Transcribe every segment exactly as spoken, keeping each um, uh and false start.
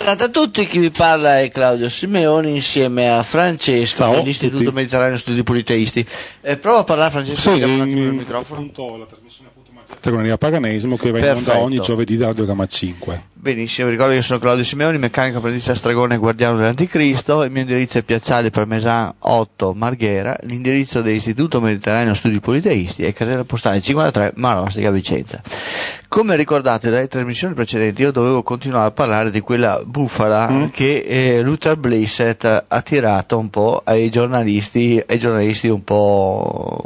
Buongiorno a tutti, chi vi parla è Claudio Simeoni insieme a Francesco Ciao dell'Istituto Mediterraneo Studi Politeisti. Eh, prova a parlare Francesco, sì, un attimo il in, microfono. Appunto, la trasmissione appunto Stregoneria Paganesimo che va in Perfetto. onda ogni giovedì da Radio Gamma cinque. Benissimo, ricordo che sono Claudio Simeoni, meccanico apprendista Stragone e guardiano dell'Anticristo. Il mio indirizzo è Piazzale Parmesan otto Marghera. L'indirizzo dell'Istituto Mediterraneo Studi Politeisti è casella postale cinquantatré Marostica Vicenza. Come ricordate dalle trasmissioni precedenti, io dovevo continuare a parlare di quella bufala mm. che eh, Luther Blissett ha tirato un po' ai giornalisti, ai giornalisti un po',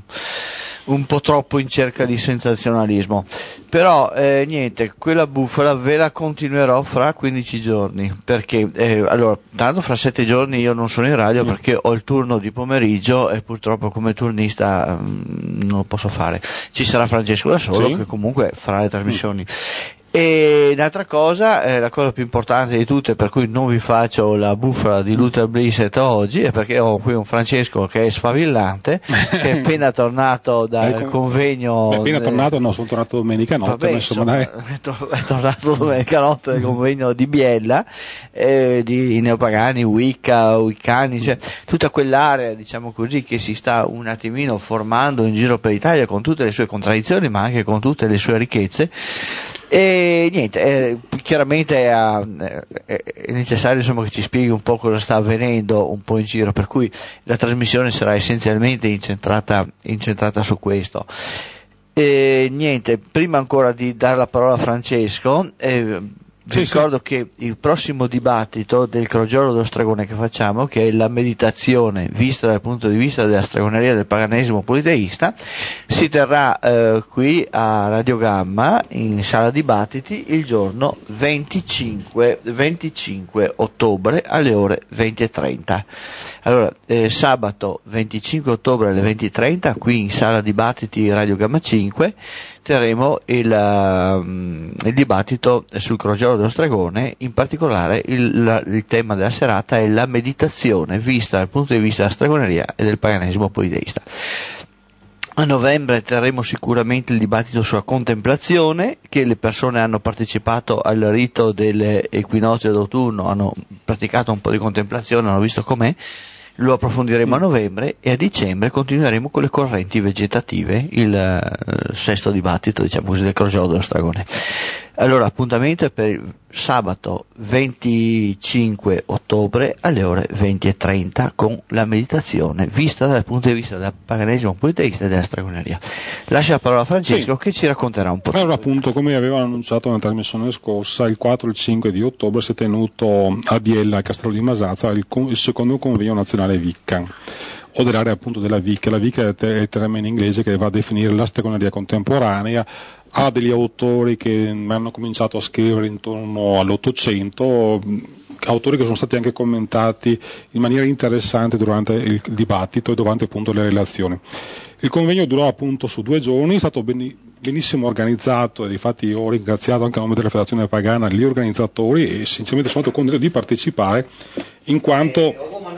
un po' troppo in cerca di sensazionalismo. Però eh, niente, quella bufala ve la continuerò fra quindici giorni, perché eh, allora, tanto fra sette giorni io non sono in radio mm. perché ho il turno di pomeriggio e purtroppo come turnista mh, non lo posso fare. Ci sarà Francesco da solo, sì, che comunque farà le trasmissioni. Mm. E l'altra cosa, eh, la cosa più importante di tutte, per cui non vi faccio la bufala di Luther Blissett oggi, è perché ho qui un Francesco che è sfavillante, che è appena tornato dal con... convegno. Beh, appena tornato, no, sono tornato domenica notte. Vabbè, insomma, insomma, dai. È, tor- è tornato domenica notte dal convegno di Biella, eh, di neopagani, Wicca, Wiccani, cioè tutta quell'area, diciamo così, che si sta un attimino formando in giro per l'Italia con tutte le sue contraddizioni, ma anche con tutte le sue ricchezze. E niente, eh, chiaramente è, è, è necessario insomma che ci spieghi un po' cosa sta avvenendo un po' in giro, per cui la trasmissione sarà essenzialmente incentrata, incentrata su questo. E niente, prima ancora di dare la parola a Francesco, eh, vi sì, ricordo sì. che il prossimo dibattito del Crogiolo dello Stragone che facciamo, che è la meditazione vista dal punto di vista della stregoneria del paganesimo politeista, si terrà eh, qui a Radio Gamma in sala dibattiti il giorno venticinque ottobre alle ore venti e trenta. Allora, eh, sabato venticinque ottobre alle venti e trenta qui in sala dibattiti Radio Gamma cinque terremo il, uh, il dibattito sul Crogiolo dello Stragone, in particolare il, la, il tema della serata è la meditazione vista dal punto di vista della stregoneria e del paganesimo politeista. A novembre terremo sicuramente il dibattito sulla contemplazione, che le persone hanno partecipato al rito dell'equinozio d'autunno, hanno praticato un po' di contemplazione, hanno visto com'è. Lo approfondiremo a novembre e a dicembre continueremo con le correnti vegetative, il uh, sesto dibattito, diciamo così, del Crogiolo dello Stragone. Allora, appuntamento è per sabato venticinque ottobre alle ore venti e trenta con la meditazione vista dal punto di vista del paganesimo politeista e della stregoneria. Lascia la parola a Francesco, sì, che ci racconterà un po'. Allora, appunto, come avevano annunciato nella trasmissione scorsa, il quattro e il cinque di ottobre si è tenuto a Biella, al Castello di Masazza, il, il secondo convegno nazionale Wicca, o dell'area appunto della Wicca. La Wicca è il termine inglese che va a definire la stregoneria contemporanea. Ha degli autori che hanno cominciato a scrivere intorno all'Ottocento, autori che sono stati anche commentati in maniera interessante durante il dibattito e durante appunto le relazioni. Il convegno durò appunto su due giorni, è stato benissimo organizzato e infatti ho ringraziato anche a nome della Federazione Pagana gli organizzatori e sinceramente sono stato contento di partecipare in quanto,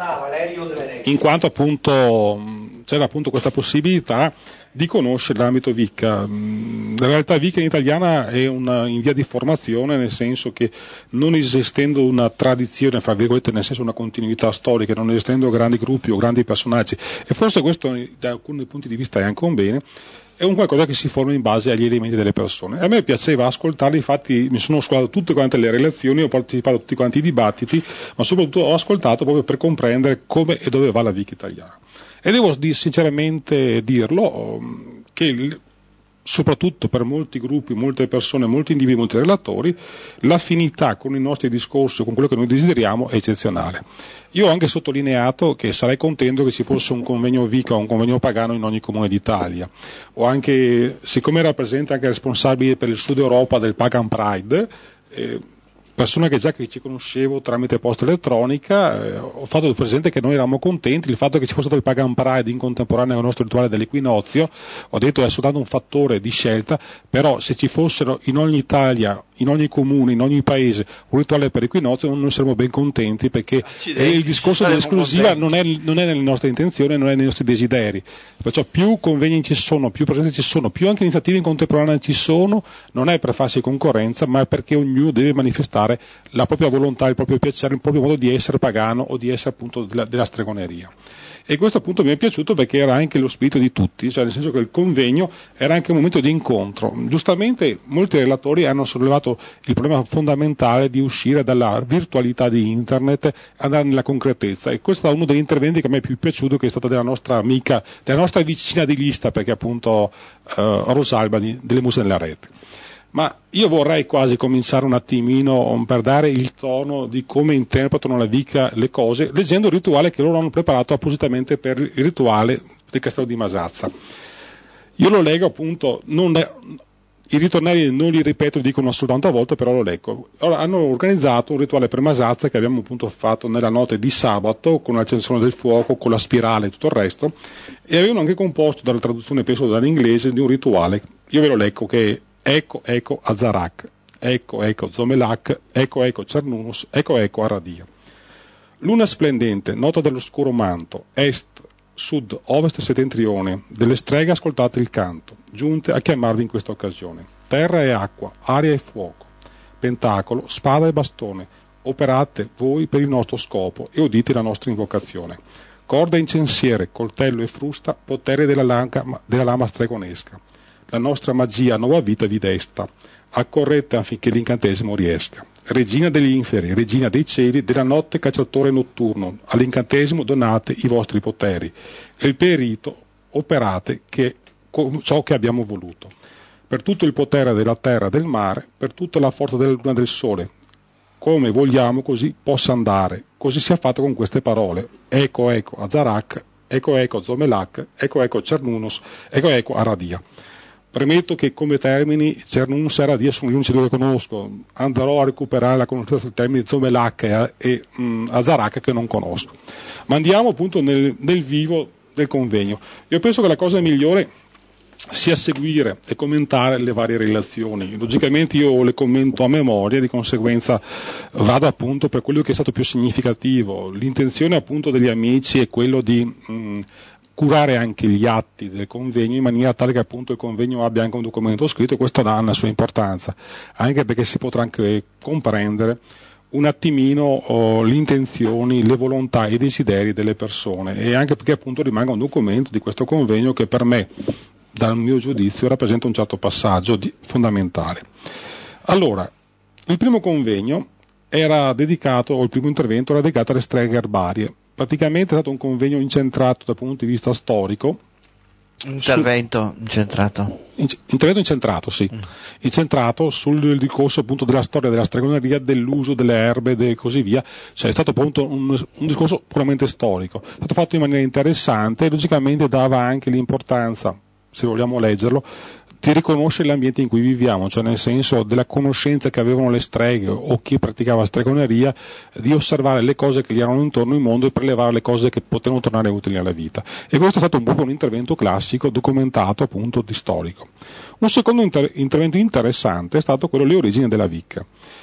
in quanto appunto c'era appunto questa possibilità di conoscere l'ambito Wicca. La realtà Wicca in italiana è una, in via di formazione, nel senso che non esistendo una tradizione, fra virgolette, nel senso una continuità storica, non esistendo grandi gruppi o grandi personaggi, e forse questo da alcuni punti di vista è anche un bene, è un qualcosa che si forma in base agli elementi delle persone. A me piaceva ascoltarli, infatti mi sono ascoltato tutte quante le relazioni, ho partecipato a tutti quanti i dibattiti, ma soprattutto ho ascoltato proprio per comprendere come e dove va la Wicca italiana. E devo sinceramente dirlo che soprattutto per molti gruppi, molte persone, molti individui, molti relatori, l'affinità con i nostri discorsi, con quello che noi desideriamo, è eccezionale. Io ho anche sottolineato che sarei contento che ci fosse un convegno Wicca o un convegno pagano in ogni comune d'Italia. O anche, siccome rappresenta anche responsabile per il Sud Europa del Pagan Pride, eh, persona che già che ci conoscevo tramite posta elettronica, eh, ho fatto presente che noi eravamo contenti, il fatto che ci fosse stato il Pagan Pride in contemporanea con il nostro rituale dell'equinozio, ho detto è soltanto un fattore di scelta, però se ci fossero in ogni Italia, in ogni comune, in ogni paese un rituale per equinozio noi saremmo ben contenti, perché eh, il discorso dell'esclusiva non è, non è nelle nostre intenzioni, non è nei nostri desideri, perciò più convegni ci sono, più presenze ci sono, più anche iniziative in contemporanea ci sono, non è per farsi concorrenza, ma è perché ognuno deve manifestare manifestare la propria volontà, il proprio piacere, il proprio modo di essere pagano o di essere appunto della, della stregoneria. E questo appunto mi è piaciuto perché era anche lo spirito di tutti, cioè nel senso che il convegno era anche un momento di incontro. Giustamente molti relatori hanno sollevato il problema fondamentale di uscire dalla virtualità di internet e andare nella concretezza, e questo è uno degli interventi che a me è più piaciuto, che è stato della nostra amica, della nostra vicina di lista, perché appunto eh, Rosalba di, delle Muse nella Rete. Ma io vorrei quasi cominciare un attimino per dare il tono di come interpretano la Wicca le cose, leggendo il rituale che loro hanno preparato appositamente per il rituale del Castello di Masazza. Io lo leggo appunto, non è, i ritornelli non li ripeto, li dico una soltanto a volte, però lo leggo. Ora, hanno organizzato un rituale per Masazza che abbiamo appunto fatto nella notte di sabato, con l'accensione del fuoco, con la spirale e tutto il resto, e avevano anche composto, dalla traduzione penso dall'inglese, di un rituale. Io ve lo leggo, che Ecco, ecco Azarak, ecco, ecco Zomelak, ecco, ecco Cernunnos, ecco, ecco Aradia. Luna splendente, nota dell'oscuro manto, est, sud, ovest e settentrione, delle streghe ascoltate il canto, giunte a chiamarvi in questa occasione. Terra e acqua, aria e fuoco, pentacolo, spada e bastone, operate voi per il nostro scopo e udite la nostra invocazione. Corda e incensiere, coltello e frusta, potere della, lanca, della lama stregonesca. La nostra magia a nuova vita vi desta, accorrete affinché l'incantesimo riesca. Regina degli inferi, regina dei cieli, della notte cacciatore notturno, all'incantesimo donate i vostri poteri, e il perito operate che, ciò che abbiamo voluto. Per tutto il potere della terra e del mare, per tutta la forza della luna e del sole, come vogliamo così possa andare, così sia fatto con queste parole. Ecco, ecco Azarak, ecco, ecco Zomelak, ecco, ecco Cernunnos, ecco, ecco Aradia. Premetto che come termini Cernunnos e Aradia sono gli unici due che conosco, andrò a recuperare la conoscenza del termine Zomelak e, e um, Azarak che non conosco. Ma andiamo appunto nel, nel vivo del convegno. Io penso che la cosa migliore sia seguire e commentare le varie relazioni. Logicamente io le commento a memoria, di conseguenza vado appunto per quello che è stato più significativo. L'intenzione appunto degli amici è quello di mh, curare anche gli atti del convegno in maniera tale che appunto il convegno abbia anche un documento scritto, e questo ha una sua importanza, anche perché si potrà anche comprendere un attimino oh, le intenzioni, le volontà e i desideri delle persone, e anche perché appunto rimanga un documento di questo convegno che per me, dal mio giudizio, rappresenta un certo passaggio di, fondamentale. Allora, il primo convegno era dedicato, o il primo intervento era dedicato alle streghe erbarie. Praticamente è stato un convegno incentrato dal punto di vista storico. Intervento su, incentrato. In, intervento incentrato, sì. Mm. Incentrato sul discorso appunto della storia della stregoneria, dell'uso delle erbe e così via. Cioè è stato appunto un, un discorso puramente storico. È stato fatto in maniera interessante e logicamente dava anche l'importanza, se vogliamo leggerlo, di riconoscere l'ambiente in cui viviamo, cioè nel senso della conoscenza che avevano le streghe o chi praticava stregoneria, di osservare le cose che gli erano intorno al mondo e prelevare le cose che potevano tornare utili alla vita. E questo è stato un po' un intervento classico, documentato appunto di storico. Un secondo inter- intervento interessante è stato quello delle origini della Wicca.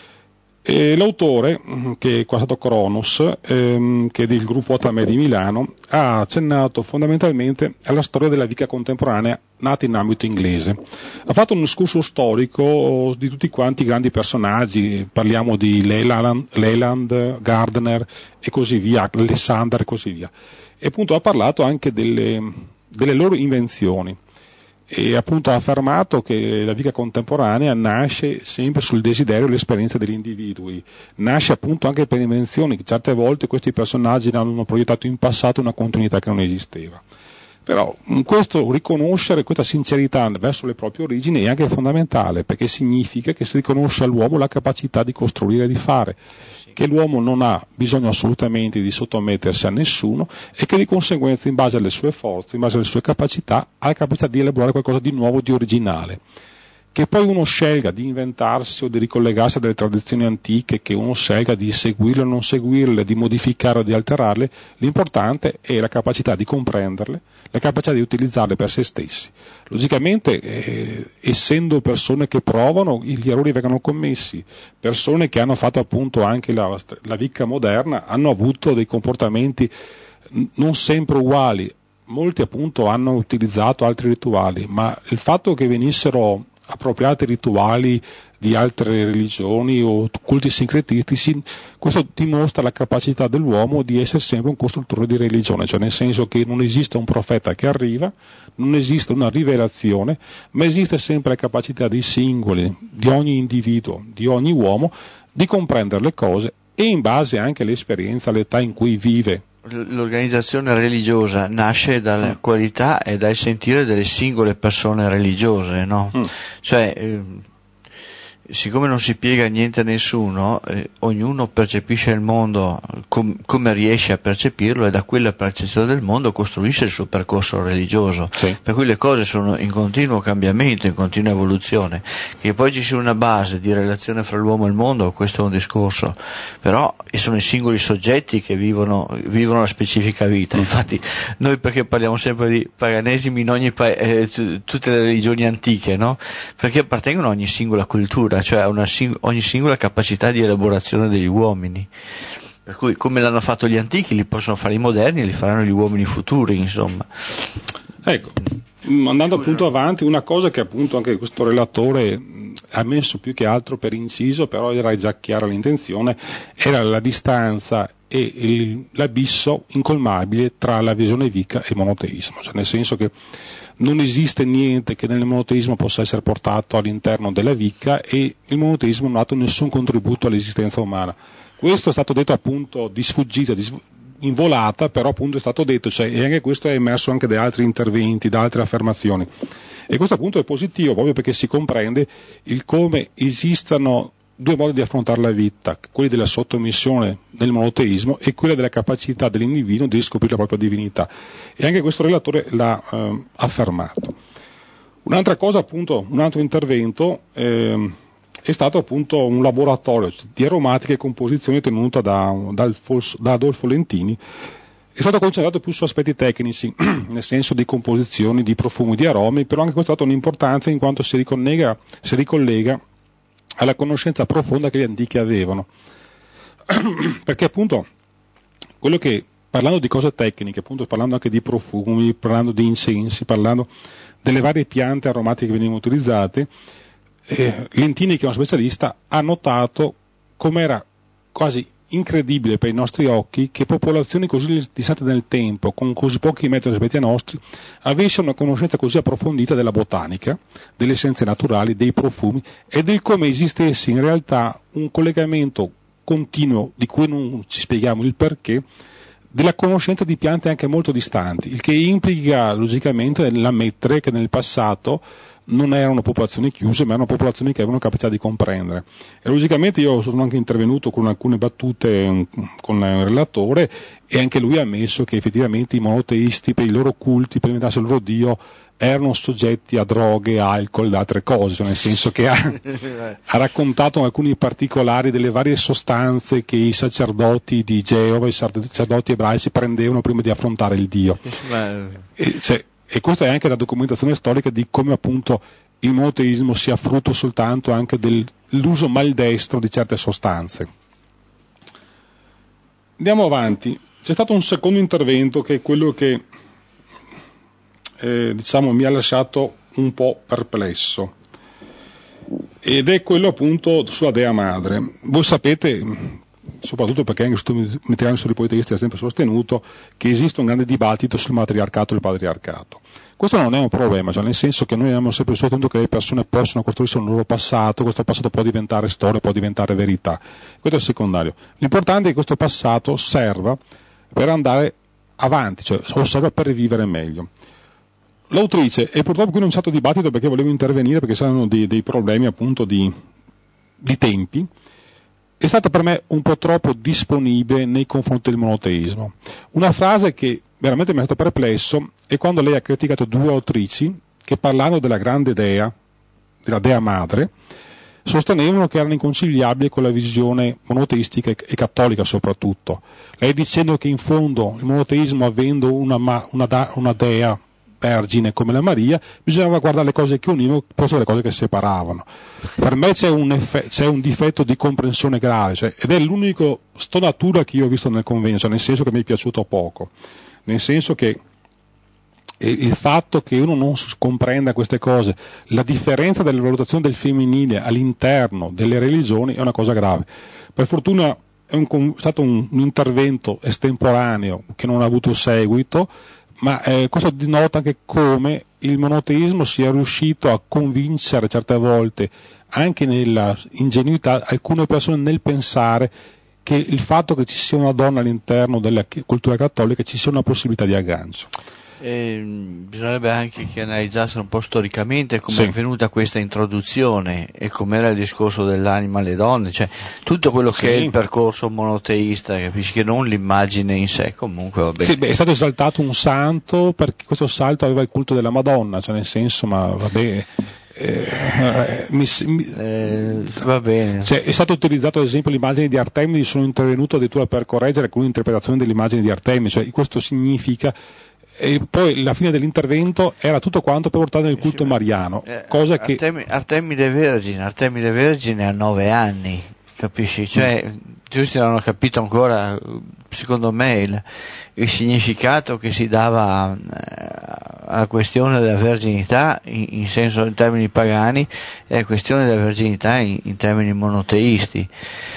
E l'autore, che è qua stato Cronos, ehm, che è del gruppo Otame di Milano, ha accennato fondamentalmente alla storia della Wicca contemporanea nata in ambito inglese. Ha fatto un discorso storico di tutti quanti i grandi personaggi, parliamo di Leland, Leland, Gardner e così via, Alessander e così via. E appunto ha parlato anche delle, delle loro invenzioni. E appunto ha affermato che la Wicca contemporanea nasce sempre sul desiderio e l'esperienza degli individui, nasce appunto anche per invenzioni, che certe volte questi personaggi hanno proiettato in passato una continuità che non esisteva. Però questo riconoscere, questa sincerità verso le proprie origini è anche fondamentale, perché significa che si riconosce all'uomo la capacità di costruire e di fare, che l'uomo non ha bisogno assolutamente di sottomettersi a nessuno e che di conseguenza in base alle sue forze, in base alle sue capacità, ha la capacità di elaborare qualcosa di nuovo, di originale. Che poi uno scelga di inventarsi o di ricollegarsi a delle tradizioni antiche, che uno scelga di seguirle o non seguirle, di modificare o di alterarle, l'importante è la capacità di comprenderle, la capacità di utilizzarle per se stessi. Logicamente, eh, essendo persone che provano, gli errori vengono commessi, persone che hanno fatto appunto anche la, la Wicca moderna, hanno avuto dei comportamenti non sempre uguali, molti appunto hanno utilizzato altri rituali, ma il fatto che venissero appropriati rituali di altre religioni o culti sincretistici, questo dimostra la capacità dell'uomo di essere sempre un costruttore di religione, cioè nel senso che non esiste un profeta che arriva, non esiste una rivelazione, ma esiste sempre la capacità dei singoli, di ogni individuo, di ogni uomo, di comprendere le cose e in base anche all'esperienza, all'età in cui vive. L'organizzazione religiosa nasce dalla mm. qualità e dal sentire delle singole persone religiose, no? Mm. Cioè, eh, siccome non si piega niente a nessuno, eh, ognuno percepisce il mondo com- come riesce a percepirlo e da quella percezione del mondo costruisce il suo percorso religioso. Sì. Per cui le cose sono in continuo cambiamento, in continua evoluzione. Che poi ci sia una base di relazione fra l'uomo e il mondo, questo è un discorso, però sono i singoli soggetti che vivono, vivono la specifica vita. Infatti noi perché parliamo sempre di paganesimi in ogni pa- eh, t- tutte le religioni antiche, no? Perché appartengono a ogni singola cultura, cioè a una sing- ogni singola capacità di elaborazione degli uomini, per cui come l'hanno fatto gli antichi li possono fare i moderni e li faranno gli uomini futuri, insomma. Ecco, andando appunto avanti, una cosa che appunto anche questo relatore ha messo più che altro per inciso, però era già chiara l'intenzione, era la distanza e il, l'abisso incolmabile tra la visione Wicca e il monoteismo, cioè nel senso che non esiste niente che nel monoteismo possa essere portato all'interno della Wicca e il monoteismo non ha dato nessun contributo all'esistenza umana. Questo è stato detto appunto di sfuggita, di sv- in volata, però appunto è stato detto, cioè, e anche questo è emerso anche da altri interventi, da altre affermazioni. E questo appunto è positivo proprio perché si comprende il come esistano due modi di affrontare la vita, quelli della sottomissione nel monoteismo e quella della capacità dell'individuo di scoprire la propria divinità. E anche questo relatore l'ha eh, affermato. Un'altra cosa appunto, un altro intervento eh, è stato appunto un laboratorio di aromatica e composizione tenuto da, da, da Adolfo Lentini. È stato concentrato più su aspetti tecnici, nel senso di composizioni, di profumi, di aromi, però anche questo ha dato un'importanza in quanto si ricollega, si ricollega alla conoscenza profonda che gli antichi avevano. Perché appunto quello che, parlando di cose tecniche, appunto parlando anche di profumi, parlando di incensi, parlando delle varie piante aromatiche che venivano utilizzate, eh, Lentini, che è uno specialista, ha notato com'era quasi incredibile per i nostri occhi che popolazioni così distanti nel tempo, con così pochi metri rispetto ai nostri, avessero una conoscenza così approfondita della botanica, delle scienze naturali, dei profumi e del come esistesse in realtà un collegamento continuo di cui non ci spieghiamo il perché, della conoscenza di piante anche molto distanti, il che implica logicamente l'ammettere che nel passato non erano popolazioni chiuse, ma erano popolazioni che avevano capacità di comprendere. E logicamente io sono anche intervenuto con alcune battute con il relatore e anche lui ha ammesso che effettivamente i monoteisti per i loro culti, per diventasse il loro dio, erano soggetti a droghe, alcol ed altre cose, cioè nel senso che ha, ha raccontato alcuni particolari delle varie sostanze che i sacerdoti di Geova, i sacerdoti ebrei si prendevano prima di affrontare il dio. E, cioè, E questa è anche la documentazione storica di come appunto il monoteismo sia frutto soltanto anche dell'uso maldestro di certe sostanze. Andiamo avanti. C'è stato un secondo intervento che è quello che eh, diciamo mi ha lasciato un po' perplesso ed è quello appunto sulla Dea Madre. Voi sapete, soprattutto perché anche il materiale sui politeisti ha sempre sostenuto che esiste un grande dibattito sul matriarcato e il patriarcato. Questo non è un problema, cioè nel senso che noi abbiamo sempre sostenuto che le persone possono costruirsi un loro passato, questo passato può diventare storia, può diventare verità, questo è secondario. L'importante è che questo passato serva per andare avanti, cioè o serva per vivere meglio. L'autrice, e purtroppo qui non c'è stato dibattito perché volevo intervenire perché c'erano dei, dei problemi appunto di, di tempi, è stata per me un po' troppo disponibile nei confronti del monoteismo. Una frase che veramente mi ha stato perplesso è quando lei ha criticato due autrici che parlando della grande dea, della Dea Madre, sostenevano che erano inconciliabili con la visione monoteistica e cattolica soprattutto. Lei dicendo che in fondo il monoteismo, avendo una, una, una dea vergine come la Maria, bisognava guardare le cose che univano piuttosto le cose che separavano. Per me c'è un, effe- c'è un difetto di comprensione grave, cioè, ed è l'unico stonatura che io ho visto nel convegno, cioè nel senso che mi è piaciuto poco, nel senso che E il fatto che uno non comprenda queste cose, la differenza della valutazione del femminile all'interno delle religioni è una cosa grave. Per fortuna è un, è stato un, un intervento estemporaneo che non ha avuto seguito, ma eh, questo denota anche come il monoteismo sia riuscito a convincere certe volte, anche nella ingenuità, alcune persone nel pensare che il fatto che ci sia una donna all'interno della cultura cattolica ci sia una possibilità di aggancio. Eh, bisognerebbe anche che analizzassero un po' storicamente come sì. è venuta questa introduzione e com'era il discorso dell'anima alle donne, cioè tutto quello sì. che è il percorso monoteista, capisci, che non l'immagine in sé, comunque va bene. Sì, beh, è stato esaltato un santo perché questo santo aveva il culto della Madonna, cioè nel senso, ma vabbè, eh, mi, mi, eh, va bene. Cioè, è stato utilizzato ad esempio l'immagine di Artemide, sono intervenuto addirittura per correggere alcune interpretazioni dell'immagine di Artemide, cioè questo significa. E poi la fine dell'intervento era tutto quanto per portare nel culto mariano, eh, cosa che Artemi, Artemide Vergine, Artemide Vergine ha nove anni, capisci? Cioè, mm. giusti non hanno capito ancora, secondo me, il, il significato che si dava alla questione della verginità in, in senso in termini pagani e la questione della verginità in, in termini monoteisti.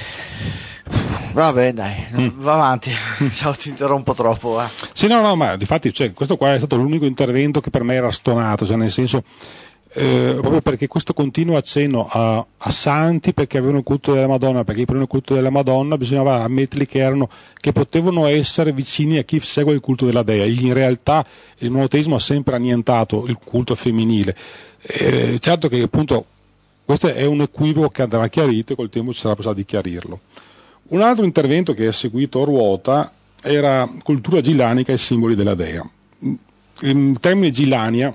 Vabbè, dai, mm. va avanti, ciao, ti interrompo troppo. Va. Sì, no, no, ma difatti, cioè, questo qua è stato l'unico intervento che per me era stonato, cioè nel senso, eh, proprio perché questo continuo accenno a, a santi perché avevano il culto della Madonna, perché per il culto della Madonna bisognava ammetterli che erano, che potevano essere vicini a chi segue il culto della Dea. In realtà il monoteismo ha sempre annientato il culto femminile. Eh, certo che appunto questo è un equivoco che andrà chiarito e col tempo ci sarà possibilità di chiarirlo. Un altro intervento che è seguito a ruota era cultura gillanica e simboli della Dea. Il termine Gillania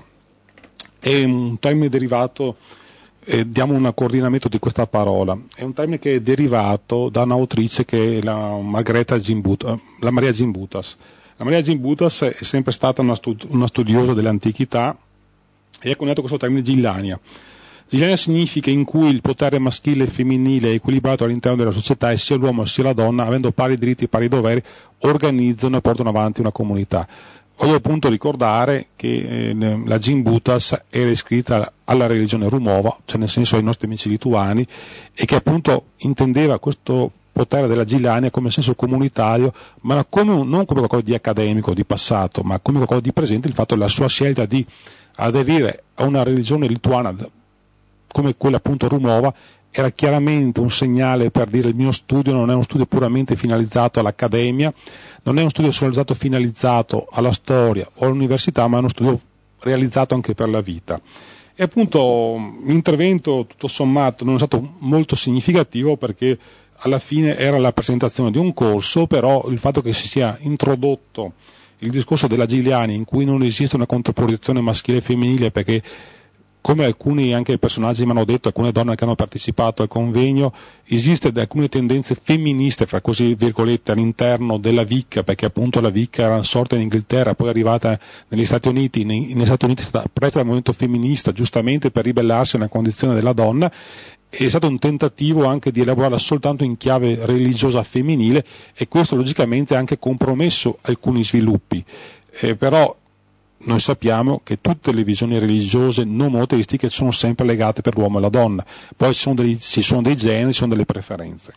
è un termine derivato, eh, diamo un coordinamento di questa parola, è un termine che è derivato da un'autrice che è la Margareta Gimbutas, la Maria Gimbutas. La Maria Gimbutas è sempre stata una, stud- una studiosa dell'antichità e ha coniato questo termine Gillania. Gillania significa in cui il potere maschile e femminile è equilibrato all'interno della società e sia l'uomo sia la donna, avendo pari diritti e pari doveri, organizzano e portano avanti una comunità. Voglio appunto ricordare che eh, la Gimbutas era iscritta alla religione Rumova, cioè nel senso ai nostri amici lituani, e che appunto intendeva questo potere della Gillania come senso comunitario, ma come un, non come qualcosa di accademico, di passato, ma come qualcosa di presente, il fatto della sua scelta di aderire a una religione lituana come quella appunto Rumova era chiaramente un segnale per dire il mio studio non è uno studio puramente finalizzato all'accademia, non è uno studio soltanto finalizzato alla storia o all'università, ma è uno studio realizzato anche per la vita. E appunto l'intervento tutto sommato non è stato molto significativo perché alla fine era la presentazione di un corso, però il fatto che si sia introdotto il discorso della Gigliani in cui non esiste una contrapposizione maschile e femminile perché come alcuni anche personaggi mi hanno detto, alcune donne che hanno partecipato al convegno, esiste alcune tendenze femministe, fra così virgolette, all'interno della Wicca, perché appunto la Wicca era sorta in Inghilterra, poi è arrivata negli Stati Uniti, negli Stati Uniti è stata presa dal movimento femminista, giustamente per ribellarsi a una condizione della donna, è stato un tentativo anche di elaborarla soltanto in chiave religiosa femminile e questo logicamente ha anche compromesso alcuni sviluppi, eh, però noi sappiamo che tutte le visioni religiose non monoteistiche sono sempre legate per l'uomo e la donna, poi ci sono, dei, ci sono dei generi, ci sono delle preferenze.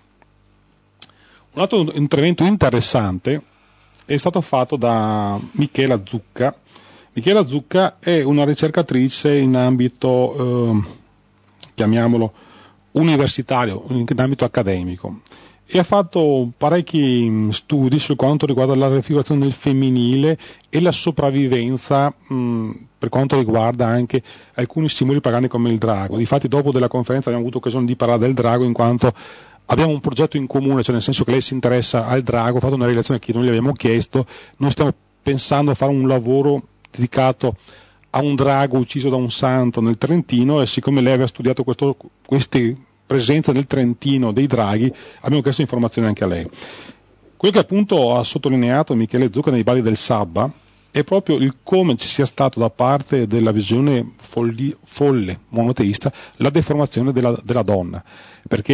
Un altro intervento interessante è stato fatto da Michela Zucca. Michela Zucca è una ricercatrice in ambito, eh, chiamiamolo, universitario, in ambito accademico. E ha fatto parecchi studi su quanto riguarda la raffigurazione del femminile e la sopravvivenza mh, per quanto riguarda anche alcuni simboli pagani come il drago. Difatti dopo della conferenza abbiamo avuto occasione di parlare del drago in quanto abbiamo un progetto in comune, cioè nel senso che lei si interessa al drago, ha fatto una relazione che noi gli abbiamo chiesto, noi stiamo pensando a fare un lavoro dedicato a un drago ucciso da un santo nel Trentino e siccome lei aveva studiato questo, questi presenza nel Trentino dei draghi, abbiamo chiesto informazioni anche a lei. Quello che appunto ha sottolineato Michele Zucca nei Balli del Sabba è proprio il come ci sia stato da parte della visione folli, folle monoteista la deformazione della, della donna, perché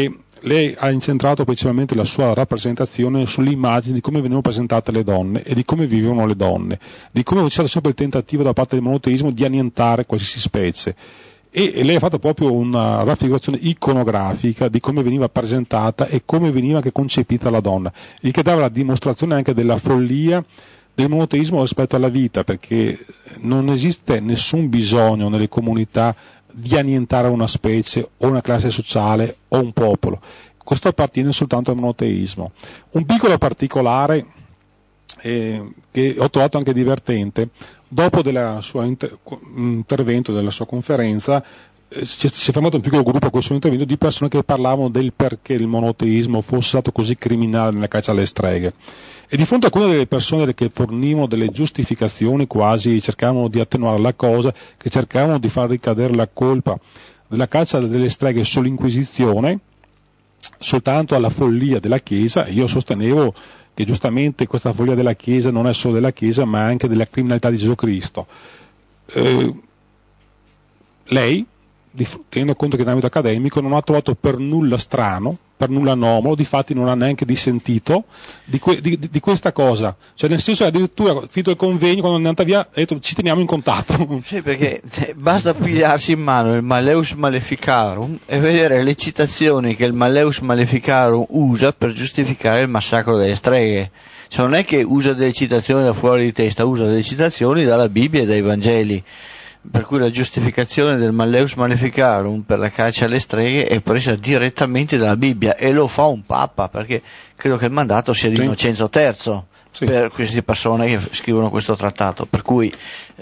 lei ha incentrato principalmente la sua rappresentazione sulle immagini di come venivano presentate le donne e di come vivevano le donne, di come c'è stato sempre il tentativo da parte del monoteismo di annientare qualsiasi specie. E lei ha fatto proprio una raffigurazione iconografica di come veniva presentata e come veniva anche concepita la donna, il che dava la dimostrazione anche della follia del monoteismo rispetto alla vita, perché non esiste nessun bisogno nelle comunità di annientare una specie o una classe sociale o un popolo. Questo appartiene soltanto al monoteismo. Un piccolo particolare eh, che ho trovato anche divertente: dopo del suo inter- intervento, della sua conferenza, eh, si è formato un piccolo gruppo a questo intervento di persone che parlavano del perché il monoteismo fosse stato così criminale nella caccia alle streghe. E di fronte a alcune delle persone che fornivano delle giustificazioni, quasi cercavano di attenuare la cosa, che cercavano di far ricadere la colpa della caccia delle streghe sull'Inquisizione, soltanto alla follia della Chiesa, io sostenevo che giustamente questa follia della Chiesa non è solo della Chiesa, ma anche della criminalità di Gesù Cristo. Eh, lei, di, tenendo conto che in ambito accademico, non ha trovato per nulla strano, per nulla anomalo, difatti non ha neanche dissentito di, que, di, di questa cosa, cioè nel senso che addirittura finito il convegno, quando è andata via, ha detto ci teniamo in contatto. Sì, perché cioè, basta pigliarsi in mano il Malleus Maleficarum e vedere le citazioni che il Malleus Maleficarum usa per giustificare il massacro delle streghe. Cioè non è che usa delle citazioni da fuori di testa, usa delle citazioni dalla Bibbia e dai Vangeli. Per cui la giustificazione del Malleus Maleficarum per la caccia alle streghe è presa direttamente dalla Bibbia, e lo fa un Papa, perché credo che il mandato sia di sì. Innocenzo terzo sì. Per queste persone che scrivono questo trattato, per cui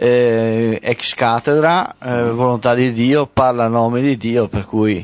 eh, ex cattedra, eh, volontà di Dio, parla a nome di Dio, per cui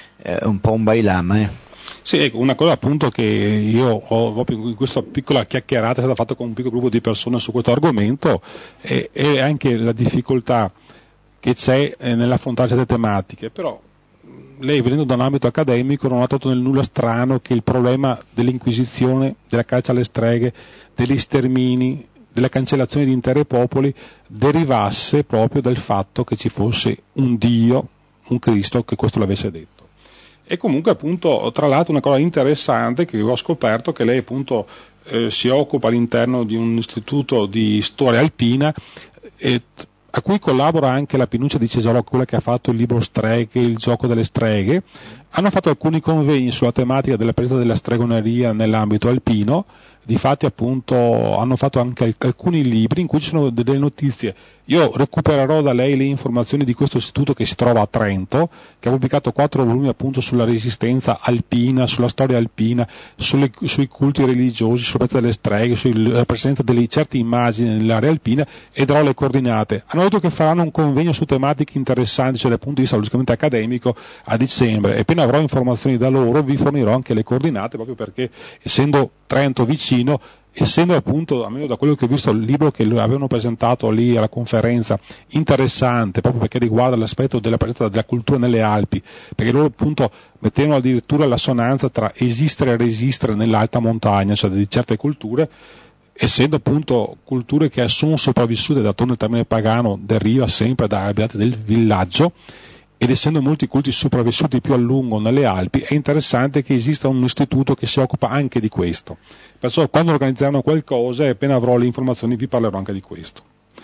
è un po' un bailam, eh. Sì, ecco, una cosa appunto che io ho proprio in questa piccola chiacchierata è stata fatta con un piccolo gruppo di persone su questo argomento, e, e anche la difficoltà che c'è nell'affrontare certe tematiche, però lei, venendo da un ambito accademico, non ha trovato nel nulla strano che il problema dell'Inquisizione, della caccia alle streghe, degli stermini, della cancellazione di interi popoli derivasse proprio dal fatto che ci fosse un Dio, un Cristo, che questo l'avesse detto. E comunque appunto, tra l'altro, una cosa interessante che ho scoperto, che lei appunto eh, si occupa all'interno di un istituto di storia alpina, eh, a cui collabora anche la Pinuccia di Cesarò, quella che ha fatto il libro Streghe, il gioco delle streghe. Hanno fatto alcuni convegni sulla tematica della presenza della stregoneria nell'ambito alpino. Difatti appunto hanno fatto anche alcuni libri in cui ci sono delle notizie. Io recupererò da lei le informazioni di questo istituto che si trova a Trento, che ha pubblicato quattro volumi appunto sulla resistenza alpina, sulla storia alpina, sulle, sui culti religiosi, sulla presenza delle streghe, sulla presenza delle certe immagini nell'area alpina, e darò le coordinate. Hanno detto che faranno un convegno su tematiche interessanti, cioè dal punto di vista logicamente accademico, a dicembre, e appena avrò informazioni da loro vi fornirò anche le coordinate, proprio perché, essendo Trento vicino, essendo appunto, almeno da quello che ho visto, il libro che avevano presentato lì alla conferenza, interessante proprio perché riguarda l'aspetto della presenza della cultura nelle Alpi, perché loro appunto mettevano addirittura l'assonanza tra esistere e resistere nell'alta montagna, cioè di certe culture, essendo appunto culture che sono sopravvissute, d'altronde il termine pagano deriva sempre dai abitanti del villaggio, ed essendo molti culti sopravvissuti più a lungo nelle Alpi, è interessante che esista un istituto che si occupa anche di questo. Perciò quando organizzeranno qualcosa, e appena avrò le informazioni, vi parlerò anche di questo.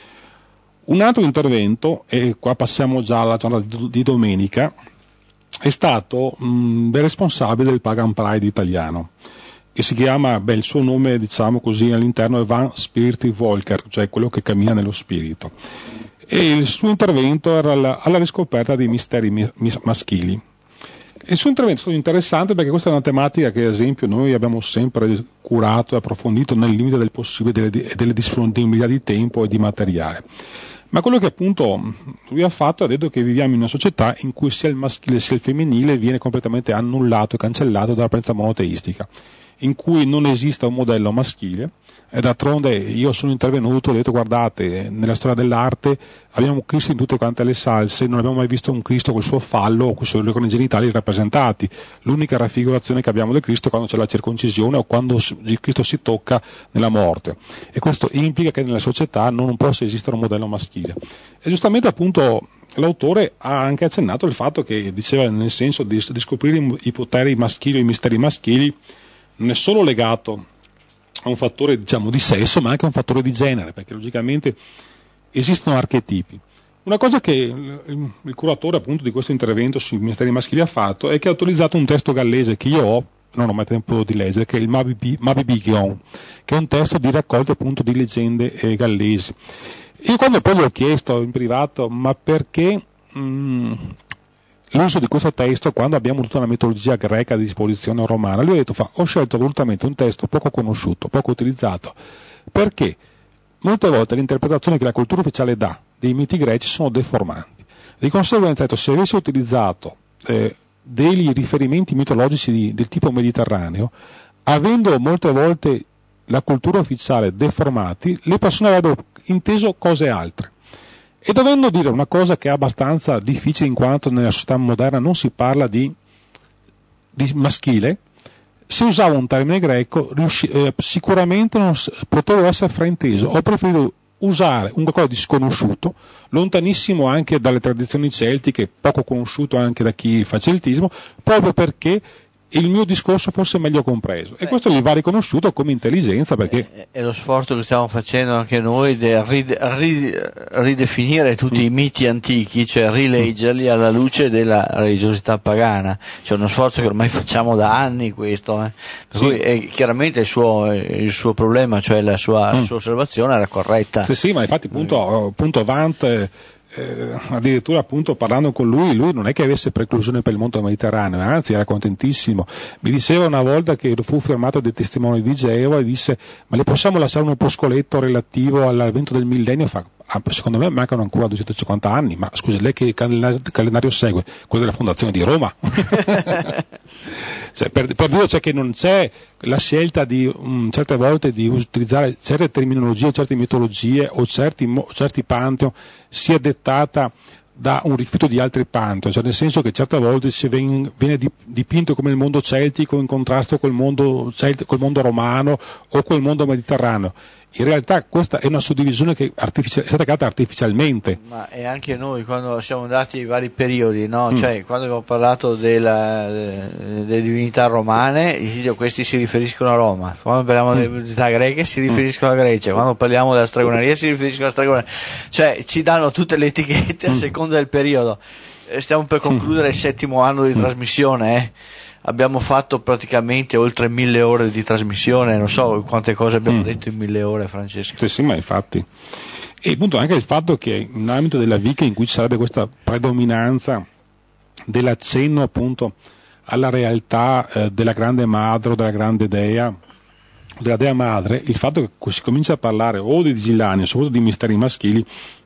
Un altro intervento, e qua passiamo già alla giornata di domenica, è stato mh, del responsabile del Pagan Pride italiano, che si chiama, beh, il suo nome, diciamo così, all'interno è Van Spiriti Volker, cioè quello che cammina nello spirito. E il suo intervento era alla, alla riscoperta dei misteri mi, mis, maschili. Il suo intervento è stato interessante perché questa è una tematica che, ad esempio, noi abbiamo sempre curato e approfondito nel limite del possibile e delle, delle disponibilità di tempo e di materiale. Ma quello che appunto lui ha fatto, ha detto che viviamo in una società in cui sia il maschile sia il femminile viene completamente annullato e cancellato dalla presenza monoteistica. in cui non esista un modello maschile. E d'altronde io sono intervenuto e ho detto: guardate, nella storia dell'arte abbiamo Cristo in tutte quante le salse, non abbiamo mai visto un Cristo col suo fallo o con i suoi organi genitali rappresentati. L'unica raffigurazione che abbiamo del Cristo è quando c'è la circoncisione o quando Cristo si tocca nella morte, e questo implica che nella società non possa esistere un modello maschile. E giustamente appunto l'autore ha anche accennato il fatto che diceva, nel senso di, di scoprire i poteri maschili o i misteri maschili non è solo legato a un fattore, diciamo, di sesso, ma anche a un fattore di genere, perché logicamente esistono archetipi. Una cosa che il, il curatore appunto di questo intervento sui misteri maschili ha fatto è che ha utilizzato un testo gallese che io ho, non ho mai tempo di leggere, che è il Mabinogion, che è un testo di raccolta appunto di leggende eh, gallesi. Io quando poi gli ho chiesto in privato ma perché mh, l'uso di questo testo quando abbiamo tutta una mitologia greca a disposizione romana, lui ha detto: fa, ho scelto volutamente un testo poco conosciuto, poco utilizzato, perché molte volte le interpretazioni che la cultura ufficiale dà dei miti greci sono deformanti. Di conseguenza, detto, se avessi utilizzato eh, dei riferimenti mitologici di, del tipo mediterraneo, avendo molte volte la cultura ufficiale deformati, le persone avrebbero inteso cose altre. E dovendo dire una cosa che è abbastanza difficile, in quanto nella società moderna non si parla di, di maschile, se usavo un termine greco riusci, eh, sicuramente non potevo essere frainteso. Ho preferito usare un qualcosa di sconosciuto, lontanissimo anche dalle tradizioni celtiche, poco conosciuto anche da chi fa celtismo, proprio perché il mio discorso fosse meglio compreso. E questo gli va riconosciuto come intelligenza, perché è, è lo sforzo che stiamo facendo anche noi di ride, ride, ridefinire tutti mm. i miti antichi, cioè rileggerli alla luce della religiosità pagana. C'è uno sforzo che ormai facciamo da anni, questo, eh. Per sì. cui è, chiaramente il suo, il suo problema, cioè la sua, mm. la sua osservazione era corretta. Sì, sì, ma infatti appunto, appunto Vant Eh, addirittura appunto parlando con lui, lui non è che avesse preclusione per il mondo mediterraneo, anzi era contentissimo. Mi diceva una volta che fu firmato dei testimoni di Geova e disse: ma le possiamo lasciare un opuscoletto relativo all'avvento del millennio? Fa, ah, secondo me mancano ancora duecentocinquanta anni. Ma scusi, lei che calendario segue? Quello della fondazione di Roma. Cioè, per, per dire, cioè, che non c'è la scelta di um, certe volte di utilizzare certe terminologie, certe mitologie o certi, certi pantheon sia dettata da un rifiuto di altri pantheon, cioè nel senso che certe volte si viene, viene dipinto come il mondo celtico in contrasto col mondo, celt- col mondo romano o col mondo mediterraneo. In realtà questa è una suddivisione che artifici- è stata creata artificialmente. Ma e anche noi quando siamo andati ai vari periodi, no? Mm. Cioè quando abbiamo parlato della, de, delle divinità romane, questi si riferiscono a Roma, quando parliamo mm. delle divinità greche si riferiscono mm. alla Grecia, quando parliamo della stregoneria si riferiscono alla stregoneria, cioè ci danno tutte le etichette a mm. seconda del periodo. Stiamo per concludere mm. il settimo anno di mm. trasmissione, eh? Abbiamo fatto praticamente oltre mille ore di trasmissione, non so quante cose abbiamo mm. detto in mille ore, Francesco. Sì, sì, ma infatti. E appunto anche il fatto che nell'ambito della Wicca, in cui ci sarebbe questa predominanza dell'accenno appunto alla realtà eh, della grande madre o della grande dea, della dea madre, il fatto che si comincia a parlare o di Vigilania, soprattutto di misteri maschili,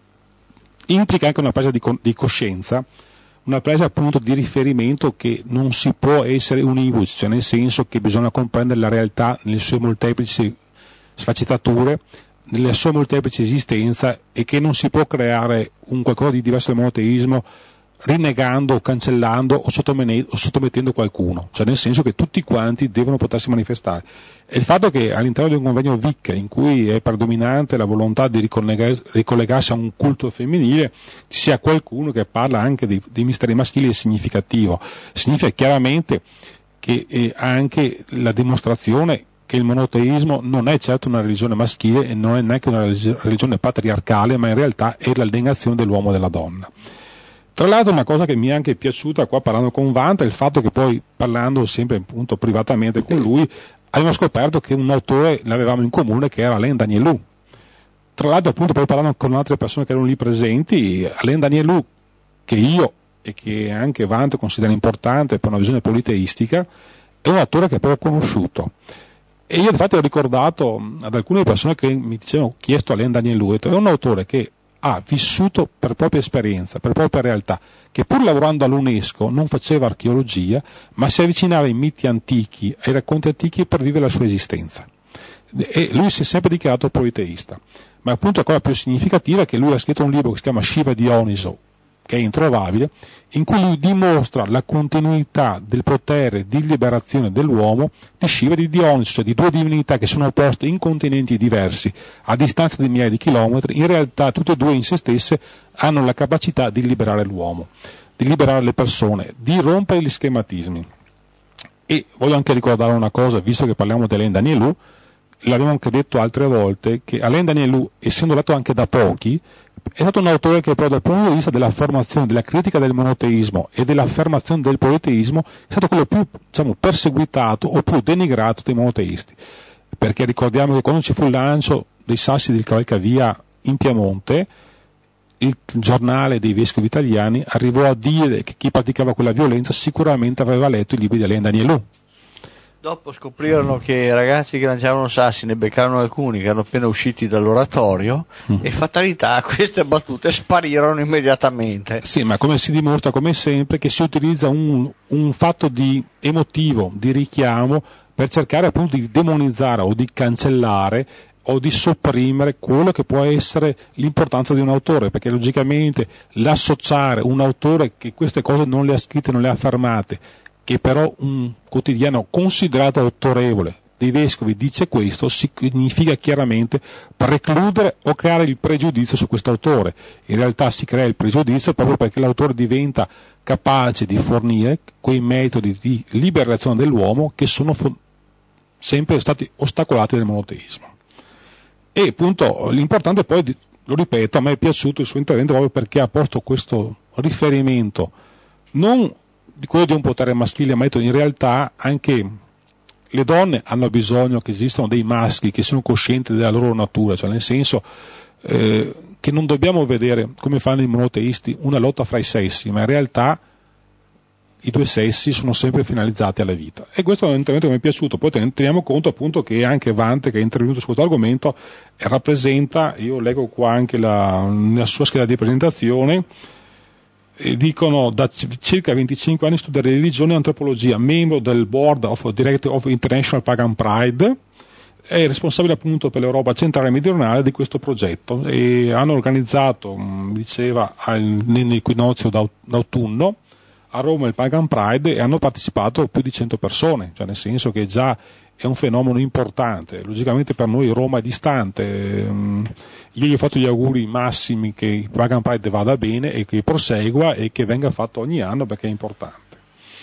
implica anche una presa di, di coscienza, una presa appunto di riferimento che non si può essere univoci, cioè nel senso che bisogna comprendere la realtà nelle sue molteplici sfaccettature, nella sua molteplice esistenza, e che non si può creare un qualcosa di diverso dal monoteismo rinnegando, cancellando o sottomettendo qualcuno, cioè nel senso che tutti quanti devono potersi manifestare. E il fatto che all'interno di un convegno Wicca, in cui è predominante la volontà di ricollegarsi a un culto femminile, ci sia qualcuno che parla anche dei, dei misteri maschili, è significativo. Significa chiaramente che è anche la dimostrazione che il monoteismo non è certo una religione maschile e non è neanche una religione patriarcale, ma in realtà è la negazione dell'uomo e della donna. Tra l'altro una cosa che mi è anche piaciuta qua parlando con Vanta è il fatto che poi, parlando sempre appunto privatamente con lui, abbiamo scoperto che un autore l'avevamo in comune, che era Alain Danielou. Tra l'altro appunto poi parlando con altre persone che erano lì presenti, Alain Danielou, che io e che anche Vanta considera importante per una visione politeistica, è un autore che è proprio conosciuto. E io infatti ho ricordato ad alcune persone che mi dicevano, chiesto Alain Danielou, è un autore che ha vissuto per propria esperienza, per propria realtà, che pur lavorando all'UNESCO non faceva archeologia, ma si avvicinava ai miti antichi, ai racconti antichi per vivere la sua esistenza. E lui si è sempre dichiarato politeista. Ma appunto la cosa più significativa è che lui ha scritto un libro che si chiama Shiva e Dioniso, che è introvabile, in cui lui dimostra la continuità del potere di liberazione dell'uomo di Shiva e di Dioniso, cioè di due divinità che sono poste in continenti diversi, a distanza di migliaia di chilometri. In realtà tutte e due in se stesse hanno la capacità di liberare l'uomo, di liberare le persone, di rompere gli schematismi. E voglio anche ricordare una cosa, visto che parliamo di Alain Danielou, l'abbiamo anche detto altre volte, che Alain Danielou, essendo letto anche da pochi, è stato un autore che però dal punto di vista della formazione, della critica del monoteismo e dell'affermazione del politeismo è stato quello più, diciamo, perseguitato o più denigrato dei monoteisti, perché ricordiamo che quando ci fu il lancio dei Sassi del Cavalcavia in Piemonte, il giornale dei vescovi italiani arrivò a dire che chi praticava quella violenza sicuramente aveva letto i libri di Alain Danielou. Dopo scoprirono che i ragazzi che lanciavano sassi ne beccarono alcuni che erano appena usciti dall'oratorio mm. e fatalità, queste battute sparirono immediatamente. Sì, ma come si dimostra, come sempre, che si utilizza un, un fatto di emotivo, di richiamo, per cercare appunto di demonizzare o di cancellare o di sopprimere quello che può essere l'importanza di un autore, perché logicamente l'associare un autore che queste cose non le ha scritte, non le ha affermate, che però un quotidiano considerato autorevole dei vescovi dice questo, significa chiaramente precludere o creare il pregiudizio su questo autore. In realtà si crea il pregiudizio proprio perché l'autore diventa capace di fornire quei metodi di liberazione dell'uomo che sono fo- sempre stati ostacolati dal monoteismo. E appunto l'importante poi, lo ripeto, a me è piaciuto il suo intervento proprio perché ha posto questo riferimento non di quello di un potere maschile, ma in realtà anche le donne hanno bisogno che esistano dei maschi che siano coscienti della loro natura, cioè nel senso eh, che non dobbiamo vedere, come fanno i monoteisti, una lotta fra i sessi, ma in realtà i due sessi sono sempre finalizzati alla vita. E questo è un intervento che mi è piaciuto. Poi teniamo conto appunto che anche Vante, che è intervenuto su questo argomento, rappresenta, io leggo qua anche la, la sua scheda di presentazione, e dicono da c- circa venticinque anni studia religione e antropologia, membro del board of director of International Pagan Pride, è responsabile appunto per l'Europa centrale e meridionale di questo progetto, e hanno organizzato, diceva, al, nell'equinozio d'aut- d'autunno a Roma il Pagan Pride, e hanno partecipato più di cento persone, cioè nel senso che già è un fenomeno importante. Logicamente per noi Roma è distante, io gli ho fatto gli auguri massimi che il Pagan Pride vada bene e che prosegua e che venga fatto ogni anno perché è importante.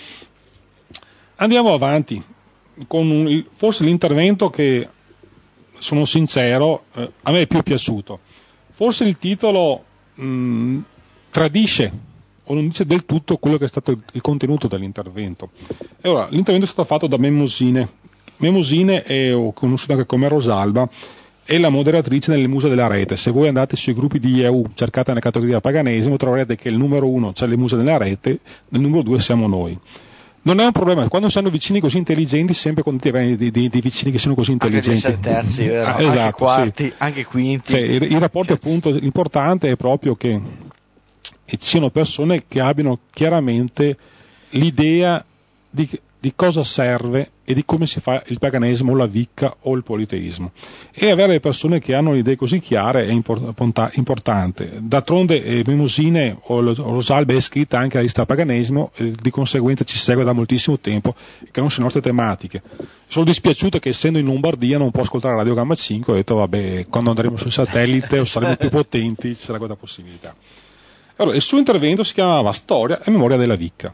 Andiamo avanti con un, forse l'intervento che, sono sincero, eh, a me è più piaciuto. Forse il titolo mh, tradisce o non dice del tutto quello che è stato il, il contenuto dell'intervento. E ora, l'intervento è stato fatto da Memosine. Memosine è conosciuta anche come Rosalba, è la moderatrice nelle Muse della Rete. Se voi andate sui gruppi di I E U, cercate nella categoria paganesimo, troverete che il numero uno c'è le Muse della Rete, nel numero due siamo noi. Non è un problema, quando si hanno vicini così intelligenti, sempre contenti di avere dei, dei, dei vicini che sono così intelligenti. Anche terzi, vero? Ah, esatto, anche quarti, sì. Anche quinti. Cioè, i, i rapporti, sì. Appunto, l'importante è proprio che ci siano persone che abbiano chiaramente l'idea di, di cosa serve e di come si fa il paganesimo, la vicca o il politeismo. E avere persone che hanno le idee così chiare è import- importante. D'altronde eh, Memosine o Rosalba è iscritta anche alla lista paganesimo e di conseguenza ci segue da moltissimo tempo e conosce le nostre tematiche. Sono dispiaciuto che essendo in Lombardia non può ascoltare Radio Gamma cinque, ho detto vabbè, quando andremo sul satellite o saremo più potenti ci sarà questa possibilità. Allora, il suo intervento si chiamava Storia e Memoria della Vicca.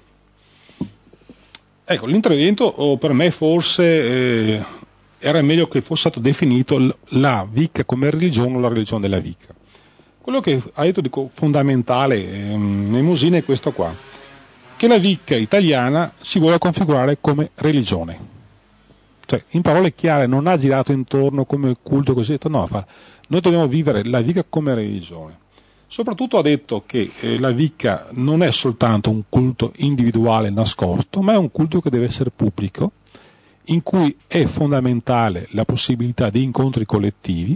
Ecco, l'intervento oh, per me forse eh, era meglio che fosse stato definito l- la Vicca come religione o la religione della Vicca. Quello che ha detto di fondamentale eh, Memosine è questo qua, che la Vicca italiana si vuole configurare come religione. Cioè, in parole chiare, non ha girato intorno come culto così, detto, no, fa, noi dobbiamo vivere la Vicca come religione. Soprattutto ha detto che eh, la Vicca non è soltanto un culto individuale nascosto, ma è un culto che deve essere pubblico, in cui è fondamentale la possibilità di incontri collettivi,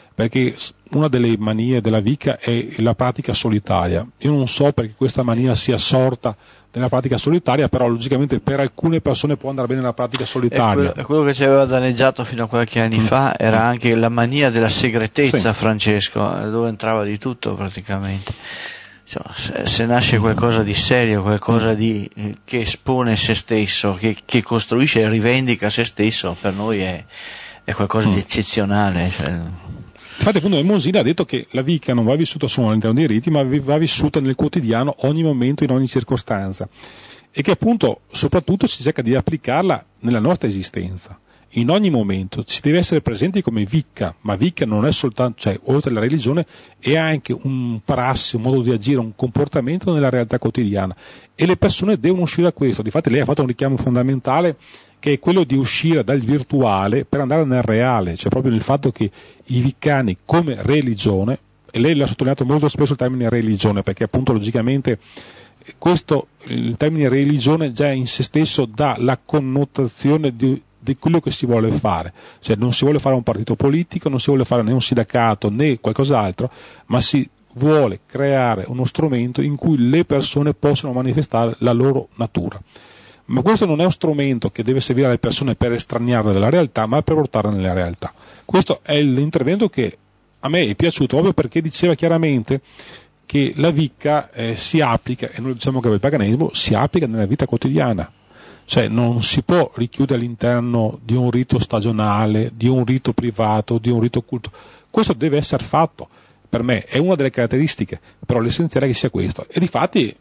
perché una delle manie della Wicca è la pratica solitaria. Io non so perché questa mania sia sorta nella pratica solitaria, però logicamente per alcune persone può andare bene la pratica solitaria. E quello, quello che ci aveva danneggiato fino a qualche anni mm. fa era mm. anche la mania della segretezza, sì. Francesco, dove entrava di tutto praticamente. Insomma, se, se nasce qualcosa di serio, qualcosa di, eh, che espone se stesso, che, che costruisce e rivendica se stesso, per noi è, è qualcosa mm. di eccezionale. Cioè. Infatti appunto Mosina ha detto che la Wicca non va vissuta solo all'interno dei riti, ma va vissuta nel quotidiano, ogni momento, in ogni circostanza, e che appunto soprattutto si cerca di applicarla nella nostra esistenza. In ogni momento si deve essere presenti come Wicca, ma Wicca non è soltanto, cioè oltre alla religione, è anche un prassi, un modo di agire, un comportamento nella realtà quotidiana, e le persone devono uscire da questo. Difatti lei ha fatto un richiamo fondamentale, che è quello di uscire dal virtuale per andare nel reale, cioè proprio nel fatto che i Wiccani come religione, e lei l'ha sottolineato molto spesso il termine religione, perché appunto logicamente questo, il termine religione già in se stesso dà la connotazione di, di quello che si vuole fare, cioè non si vuole fare un partito politico, non si vuole fare né un sindacato né qualcos'altro, ma si vuole creare uno strumento in cui le persone possono manifestare la loro natura. Ma questo non è uno strumento che deve servire alle persone per estraniarle dalla realtà, ma per portarle nella realtà. Questo è l'intervento che a me è piaciuto, proprio perché diceva chiaramente che la Wicca eh, si applica, e noi diciamo che il paganesimo si applica nella vita quotidiana. Cioè non si può richiudere all'interno di un rito stagionale, di un rito privato, di un rito culto. Questo deve essere fatto. Per me è una delle caratteristiche, però l'essenziale è che sia questo. E difatti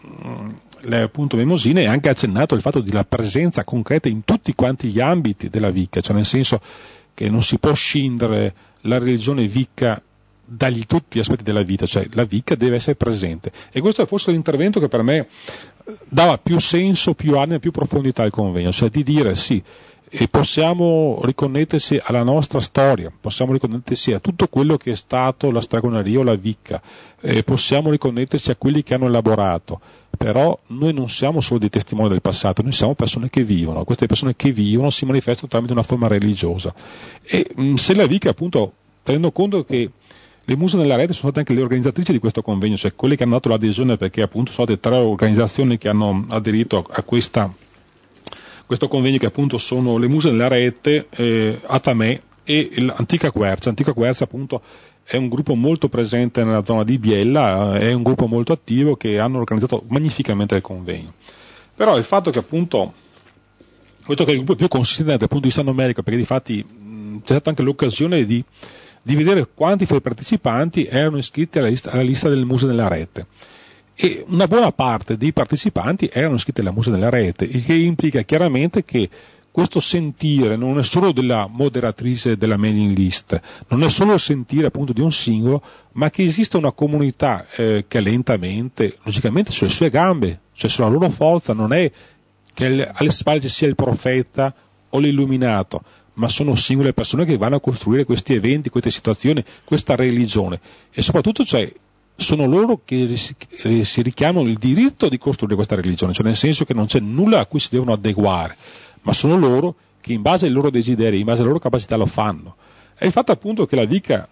mh, appunto Mimosine ha anche accennato il fatto della presenza concreta in tutti quanti gli ambiti della Wicca, cioè nel senso che non si può scindere la religione Wicca dagli tutti gli aspetti della vita, cioè la Wicca deve essere presente. E questo è forse l'intervento che per me dava più senso, più anima, più profondità al convegno, cioè di dire sì, e possiamo riconnettersi alla nostra storia, possiamo riconnettersi a tutto quello che è stato la stregoneria o la Wicca, e possiamo riconnettersi a quelli che hanno elaborato, però noi non siamo solo dei testimoni del passato, noi siamo persone che vivono, queste persone che vivono si manifestano tramite una forma religiosa. E mh, se la Wicca, appunto, tenendo conto che le Muse nella Rete sono state anche le organizzatrici di questo convegno, cioè quelle che hanno dato l'adesione, perché appunto sono state tre organizzazioni che hanno aderito a questa questo convegno, che appunto sono le Muse nella Rete, eh, Atamè e l'Antica Quercia. Antica Quercia appunto è un gruppo molto presente nella zona di Biella, è un gruppo molto attivo che hanno organizzato magnificamente il convegno. Però il fatto che appunto questo che è il gruppo più consistente dal punto di vista numerico, perché difatti mh, c'è stata anche l'occasione di, di vedere quanti fra i partecipanti erano iscritti alla lista, alla lista delle Muse nella Rete. E una buona parte dei partecipanti erano iscritti alla Muse nella Rete, il che implica chiaramente che questo sentire non è solo della moderatrice della mailing list, non è solo il sentire appunto di un singolo, ma che esiste una comunità eh, che lentamente, logicamente sulle sue gambe, cioè sulla loro forza, non è che alle spalle ci sia il profeta o l'illuminato, ma sono singole persone che vanno a costruire questi eventi, queste situazioni, questa religione, e soprattutto cioè sono loro che si richiamano il diritto di costruire questa religione, cioè nel senso che non c'è nulla a cui si devono adeguare, ma sono loro che in base ai loro desideri, in base alle loro capacità lo fanno. E il fatto appunto che la Wicca,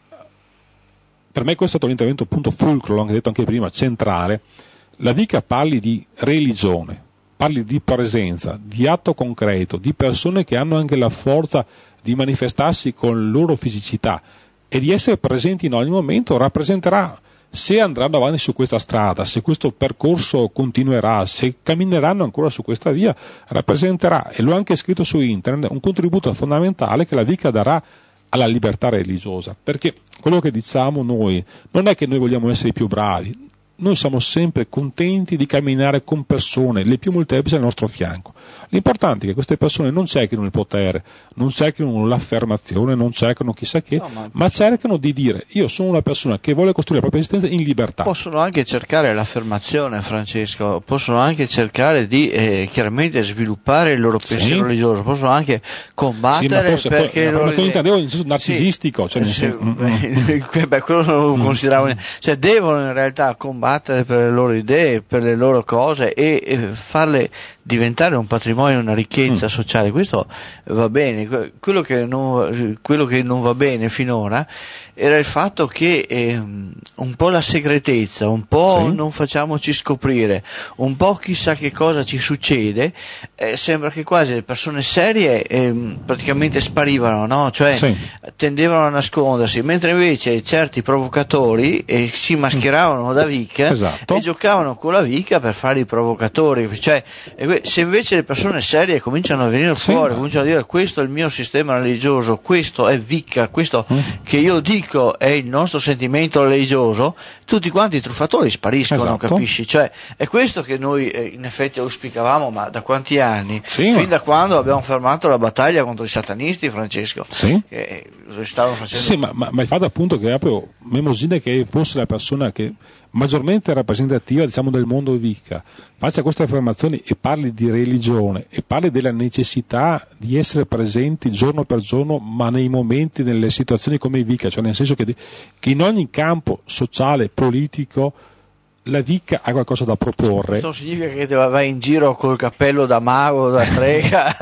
per me questo è stato l'intervento appunto fulcro, l'ho anche detto anche prima, centrale, la Wicca parli di religione, parli di presenza, di atto concreto, di persone che hanno anche la forza di manifestarsi con loro fisicità e di essere presenti in ogni momento, rappresenterà, se andranno avanti su questa strada, se questo percorso continuerà, se cammineranno ancora su questa via, rappresenterà, e l'ho anche scritto su internet, un contributo fondamentale che la Wicca darà alla libertà religiosa, perché quello che diciamo noi non è che noi vogliamo essere i più bravi, noi siamo sempre contenti di camminare con persone, le più molteplici al nostro fianco. L'importante è che queste persone non cerchino il potere, non cerchino l'affermazione, non cercano chissà che, no, ma... ma cercano di dire io sono una persona che vuole costruire la propria esistenza in libertà. Possono anche cercare l'affermazione, Francesco, possono anche cercare di eh, chiaramente sviluppare il loro pensiero sì. religioso, possono anche combattere sì, perché l'affermazione intendevo in senso narcisistico, sì, cioè nel senso... beh, beh, quello non lo consideravo, mm. cioè devono in realtà combattere per le loro idee, per le loro cose e, e farle diventare un patrimonio, una ricchezza mm. sociale. Questo va bene. Quello che non, quello che non va bene finora era il fatto che eh, un po' la segretezza, un po' sì. non facciamoci scoprire, un po' chissà che cosa ci succede, eh, sembra che quasi le persone serie eh, praticamente sparivano, no? Cioè sì. tendevano a nascondersi, mentre invece certi provocatori eh, si mascheravano da Vic esatto. e giocavano con la Vic per fare i provocatori. Cioè, se invece le persone serie cominciano a venire sì, fuori, ma... cominciano a dire questo è il mio sistema religioso, questo è Vic, questo mm. che io dico è il nostro sentimento religioso, tutti quanti i truffatori spariscono, esatto. capisci? Cioè, è questo che noi eh, in effetti auspicavamo, ma da quanti anni? Sì, fin ma... da quando abbiamo fermato la battaglia contro i satanisti, Francesco, sì. che stavano facendo... Sì, ma, ma, ma il fatto appunto che proprio Memosine, che fosse la persona che maggiormente rappresentativa, diciamo, del mondo Wicca, faccia queste affermazioni e parli di religione e parli della necessità di essere presenti giorno per giorno, ma nei momenti, nelle situazioni come i Wicca, cioè nel senso che, che in ogni campo sociale, politico, la Wicca ha qualcosa da proporre. Questo significa che vai in giro col cappello da mago, da strega,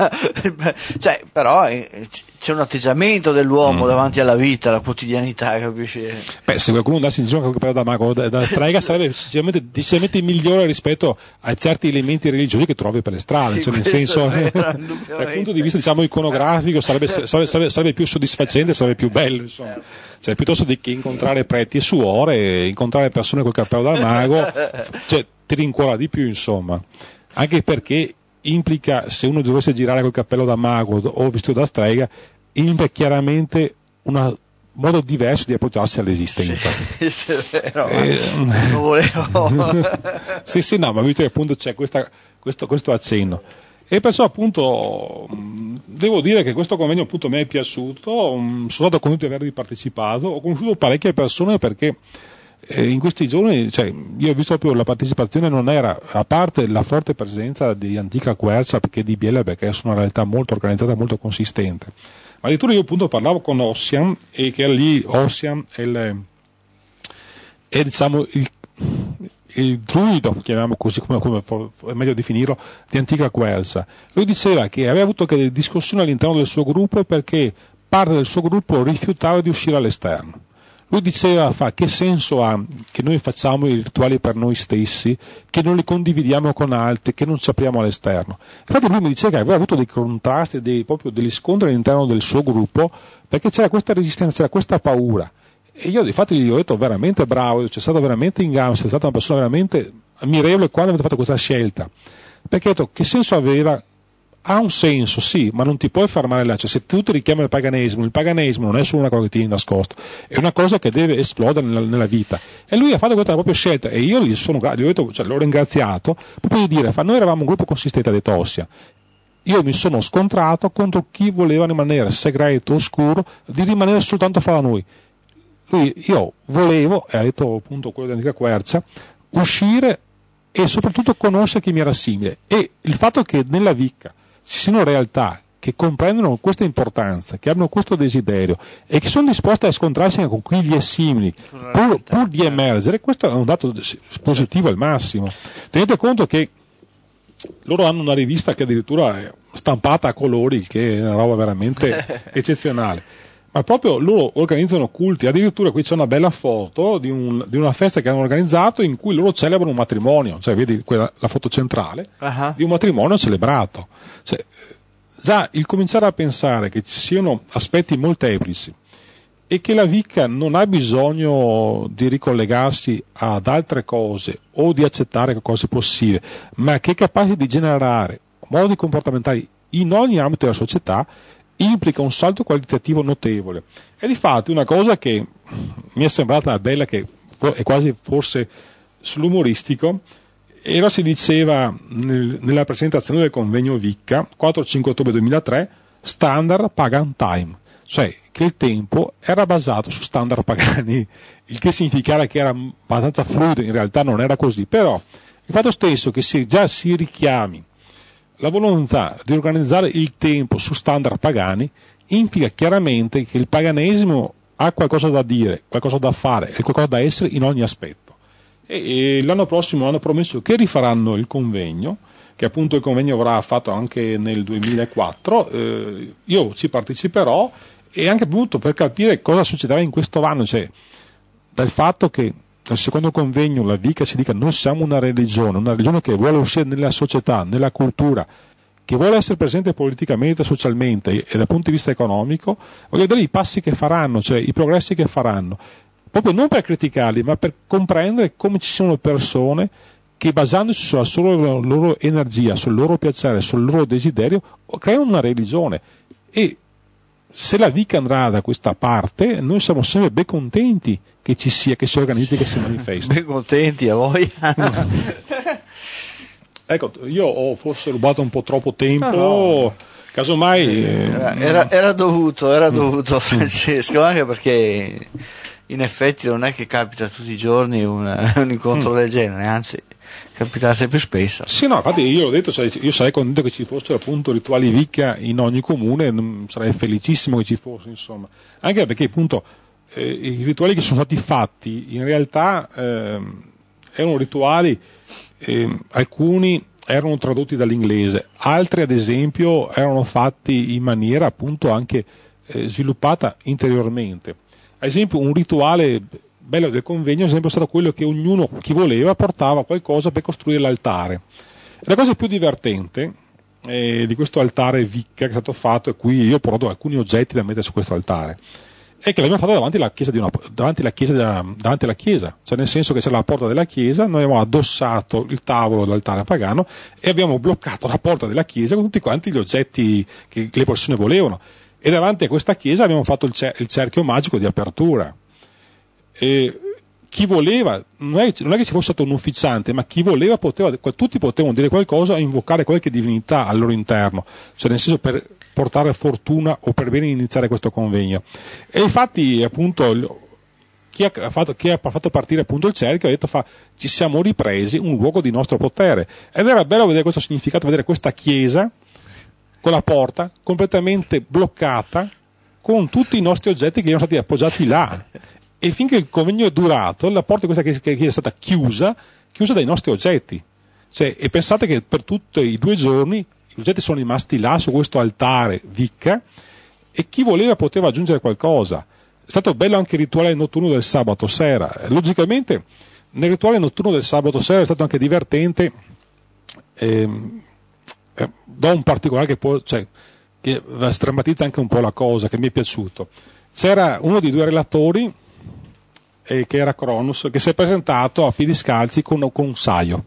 cioè, però c'è un atteggiamento dell'uomo mm. davanti alla vita, alla quotidianità, capisci? Beh, se qualcuno andasse in giro col cappello da mago, da, da strega, sarebbe decisamente, decisamente migliore rispetto a certi elementi religiosi che trovi per le strade, sì, cioè nel senso, dal punto di vista, diciamo, iconografico sarebbe, sarebbe, sarebbe più soddisfacente, sarebbe più bello, insomma. Cioè, piuttosto di che incontrare preti e suore, incontrare persone col cappello da mago, cioè, ti rincuora di più, insomma. Anche perché implica, se uno dovesse girare col cappello da mago o vestito da strega, implica chiaramente un modo diverso di approcciarsi all'esistenza. Sì, è vero, eh, non volevo. sì, sì, no, ma vedete appunto c'è questa, questo, questo accenno. E perciò appunto devo dire che questo convegno appunto mi è piaciuto, sono stato contento di avervi partecipato, ho conosciuto parecchie persone perché eh, in questi giorni, cioè, io ho visto proprio la partecipazione non era, a parte la forte presenza di Antica Quercia perché di Biella, perché sono una realtà molto organizzata, molto consistente, ma addirittura io appunto parlavo con Ossian e che lì Ossian è, il, è diciamo il il druido, chiamiamo così, come, come è meglio definirlo, di Antica Quercia. Lui diceva che aveva avuto delle discussioni all'interno del suo gruppo perché parte del suo gruppo rifiutava di uscire all'esterno. Lui diceva, fa, che senso ha che noi facciamo i rituali per noi stessi, che non li condividiamo con altri, che non ci apriamo all'esterno. Infatti lui mi diceva che aveva avuto dei contrasti, dei, proprio degli scontri all'interno del suo gruppo, perché c'era questa resistenza, c'era questa paura. E io infatti gli ho detto veramente bravo, c'è stato veramente in gamba, sei stata una persona veramente ammirevole quando avete fatto questa scelta, perché ho detto che senso aveva? Ha un senso, sì, ma non ti puoi fermare là, cioè se tu ti richiami al paganesimo, il paganesimo non è solo una cosa che tieni nascosto, è una cosa che deve esplodere nella, nella vita, e lui ha fatto questa propria scelta e io gli, sono, gli ho detto, cioè, l'ho ringraziato proprio di dire, fa, noi eravamo un gruppo consistente di Tossia, io mi sono scontrato contro chi voleva rimanere segreto, oscuro, di rimanere soltanto fra noi. Lui, io volevo, e ha detto appunto quello di Antica Quercia, uscire e soprattutto conoscere chi mi era simile, e il fatto che nella Wicca ci siano realtà che comprendono questa importanza, che hanno questo desiderio e che sono disposte a scontrarsi con chi gli è simili pur, pur di emergere, questo è un dato positivo al massimo. Tenete conto che loro hanno una rivista che addirittura è stampata a colori, che è una roba veramente eccezionale. Ma proprio loro organizzano culti, addirittura qui c'è una bella foto di, un, di una festa che hanno organizzato in cui loro celebrano un matrimonio, cioè vedi quella, la foto centrale, uh-huh. di un matrimonio celebrato. Cioè, già il cominciare a pensare che ci siano aspetti molteplici e che la Wicca non ha bisogno di ricollegarsi ad altre cose o di accettare cose possibili, ma che è capace di generare modi comportamentali in ogni ambito della società, implica un salto qualitativo notevole. E difatti una cosa che mi è sembrata bella, che è quasi forse sull'umoristico, era, si diceva nel, nella presentazione del convegno Wicca, quattro cinque ottobre duemilatré, standard pagan time, cioè che il tempo era basato su standard pagani, il che significava che era abbastanza fluido, in realtà non era così, però il fatto stesso che si, già si richiami la volontà di organizzare il tempo su standard pagani implica chiaramente che il paganesimo ha qualcosa da dire, qualcosa da fare e qualcosa da essere in ogni aspetto. E, e l'anno prossimo hanno promesso che rifaranno il convegno, che appunto il convegno avrà fatto anche nel duemilaquattro, eh, io ci parteciperò e anche appunto per capire cosa succederà in questo anno, cioè dal fatto che al secondo convegno la Vika si dica noi siamo una religione, una religione che vuole uscire nella società, nella cultura, che vuole essere presente politicamente, socialmente e dal punto di vista economico, voglio vedere i passi che faranno, cioè i progressi che faranno, proprio non per criticarli, ma per comprendere come ci sono persone che basandosi sulla solo loro energia, sul loro piacere, sul loro desiderio, creano una religione. E se la Vika andrà da questa parte, noi siamo sempre ben contenti che ci sia, che si organizzi, che si manifesti. Ben contenti a voi. Ecco, io ho forse rubato un po' troppo tempo, no, no. casomai... Era, era, era dovuto, era dovuto mm. Francesco, anche perché in effetti non è che capita tutti i giorni un, un incontro mm. del genere, anzi capita sempre spesso. Sì, no, infatti io l'ho detto, cioè, io sarei contento che ci fossero appunto rituali Vika in ogni comune, sarei felicissimo che ci fosse, insomma, anche perché appunto eh, i rituali che sono stati fatti in realtà eh, erano rituali, eh, alcuni erano tradotti dall'inglese, altri ad esempio erano fatti in maniera appunto anche eh, sviluppata interiormente. Ad esempio un rituale bello del convegno, ad esempio, è stato quello che ognuno, chi voleva, portava qualcosa per costruire l'altare. La cosa più divertente eh, di questo altare Vika che è stato fatto, e qui io ho portato alcuni oggetti da mettere su questo altare, è che l'abbiamo fatto davanti alla chiesa, di una, davanti alla chiesa, davanti alla chiesa, cioè nel senso che c'era la porta della chiesa, noi abbiamo addossato il tavolo dell'altare pagano e abbiamo bloccato la porta della chiesa con tutti quanti gli oggetti che, che le persone volevano. E davanti a questa chiesa abbiamo fatto il, cer- il cerchio magico di apertura. E chi voleva, non è, non è che ci fosse stato un ufficiante, ma chi voleva poteva, tutti potevano dire qualcosa e invocare qualche divinità al loro interno, cioè nel senso per portare fortuna o per bene iniziare questo convegno. E infatti appunto chi ha fatto, chi ha fatto partire appunto il cerchio ha detto fa, ci siamo ripresi un luogo di nostro potere, ed era bello vedere questo significato, vedere questa chiesa con la porta completamente bloccata con tutti i nostri oggetti che erano stati appoggiati là. E finché il convegno è durato, la porta di questa chiesa è stata chiusa, chiusa dai nostri oggetti. Cioè, e pensate che per tutti i due giorni gli oggetti sono rimasti là su questo altare Vika e chi voleva poteva aggiungere qualcosa. È stato bello anche il rituale notturno del sabato sera. Logicamente, nel rituale notturno del sabato sera è stato anche divertente, ehm, eh, do un particolare che, può, cioè, che strammatizza anche un po' la cosa, che mi è piaciuto. C'era uno dei due relatori, che era Cronos, che si è presentato a piedi scalzi con, con un saio.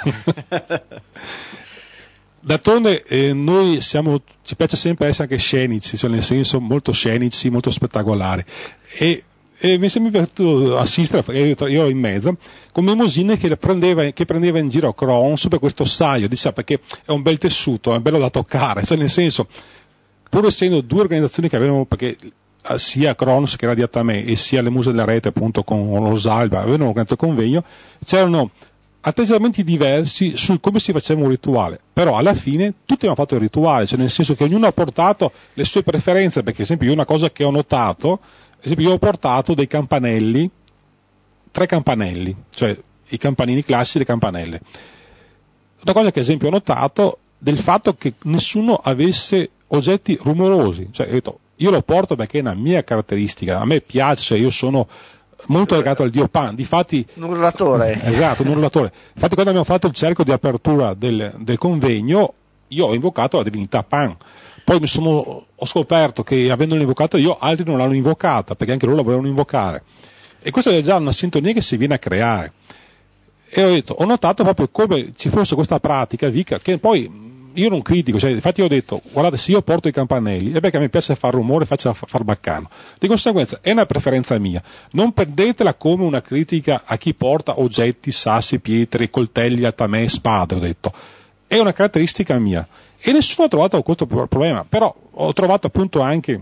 D'altronde eh, noi siamo, ci piace sempre essere anche scenici, cioè nel senso molto scenici, molto spettacolari. E, e mi è sempre piaciuto assistere, io, io ero in mezzo, con Mimosine che prendeva, che prendeva in giro Cronos per questo saio, diceva perché è un bel tessuto, è bello da toccare, cioè nel senso, pur essendo due organizzazioni che avevano, perché sia Cronos che era di Atame e sia le Muse della Rete appunto con Rosalba avevano organizzato il convegno, c'erano atteggiamenti diversi su come si faceva un rituale, però alla fine tutti hanno fatto il rituale, cioè nel senso che ognuno ha portato le sue preferenze, perché ad esempio io una cosa che ho notato, ad esempio io ho portato dei campanelli, tre campanelli, cioè i campanini classici e le campanelle. Una cosa che ad esempio ho notato del fatto che nessuno avesse oggetti rumorosi, cioè ho detto, io lo porto perché è una mia caratteristica, a me piace, cioè io sono molto legato al dio Pan, difatti un urlatore. Esatto, un urlatore. Infatti quando abbiamo fatto il cerchio di apertura del, del convegno, io ho invocato la divinità Pan. Poi mi sono, ho scoperto che avendolo invocato io, altri non l'hanno invocata, perché anche loro la volevano invocare. E questa è già una sintonia che si viene a creare. E ho detto, ho notato proprio come ci fosse questa pratica Vika, che poi io non critico, cioè, infatti io ho detto, guardate, se io porto i campanelli è perché a me piace far rumore, faccia far baccano. Di conseguenza è una preferenza mia, non prendetela come una critica a chi porta oggetti, sassi, pietre, coltelli, atamè, spade, ho detto. È una caratteristica mia. E nessuno ha trovato questo problema, però ho trovato appunto anche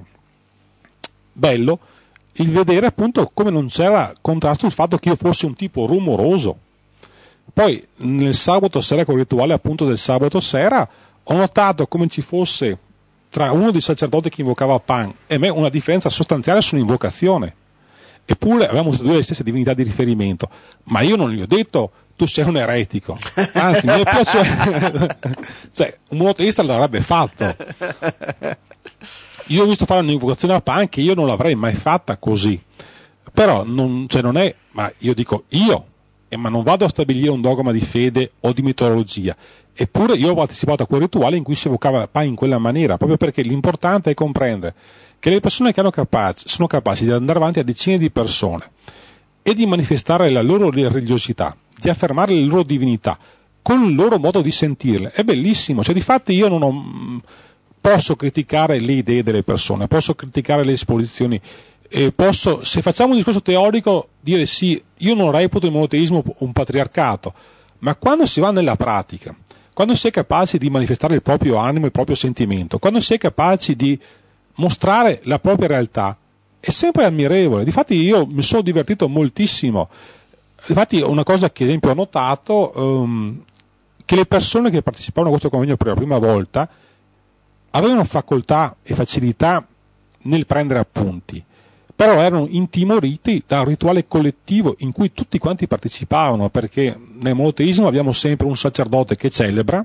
bello il vedere appunto come non c'era contrasto sul fatto che io fossi un tipo rumoroso. Poi nel sabato sera, con il rituale appunto del sabato sera, ho notato come ci fosse tra uno dei sacerdoti che invocava Pan e me una differenza sostanziale sull'invocazione. Eppure avevamo tutte e due le stesse divinità di riferimento, ma io non gli ho detto tu sei un eretico, anzi mi piace, cioè un monoteista l'avrebbe fatto. io ho visto fare un'invocazione a Pan che io non l'avrei mai fatta così, però non, cioè non è, ma io dico io, eh, ma non vado a stabilire un dogma di fede o di mitologia, eppure io ho partecipato a quel rituale in cui si evocava Pan in quella maniera, proprio perché l'importante è comprendere che le persone che hanno capaci, sono capaci di andare avanti a decine di persone e di manifestare la loro religiosità, di affermare la loro divinità con il loro modo di sentirle, è bellissimo, cioè difatti io non ho, posso criticare le idee delle persone, posso criticare le esposizioni, eh, posso, se facciamo un discorso teorico, dire sì, io non reputo il monoteismo un patriarcato, ma quando si va nella pratica, quando si è capaci di manifestare il proprio animo, il proprio sentimento, quando si è capaci di mostrare la propria realtà, è sempre ammirevole. Difatti io mi sono divertito moltissimo. Infatti una cosa che ad esempio ho notato, um, che le persone che partecipavano a questo convegno per la prima volta avevano facoltà e facilità nel prendere appunti, però erano intimoriti da un rituale collettivo in cui tutti quanti partecipavano, perché nel monoteismo abbiamo sempre un sacerdote che celebra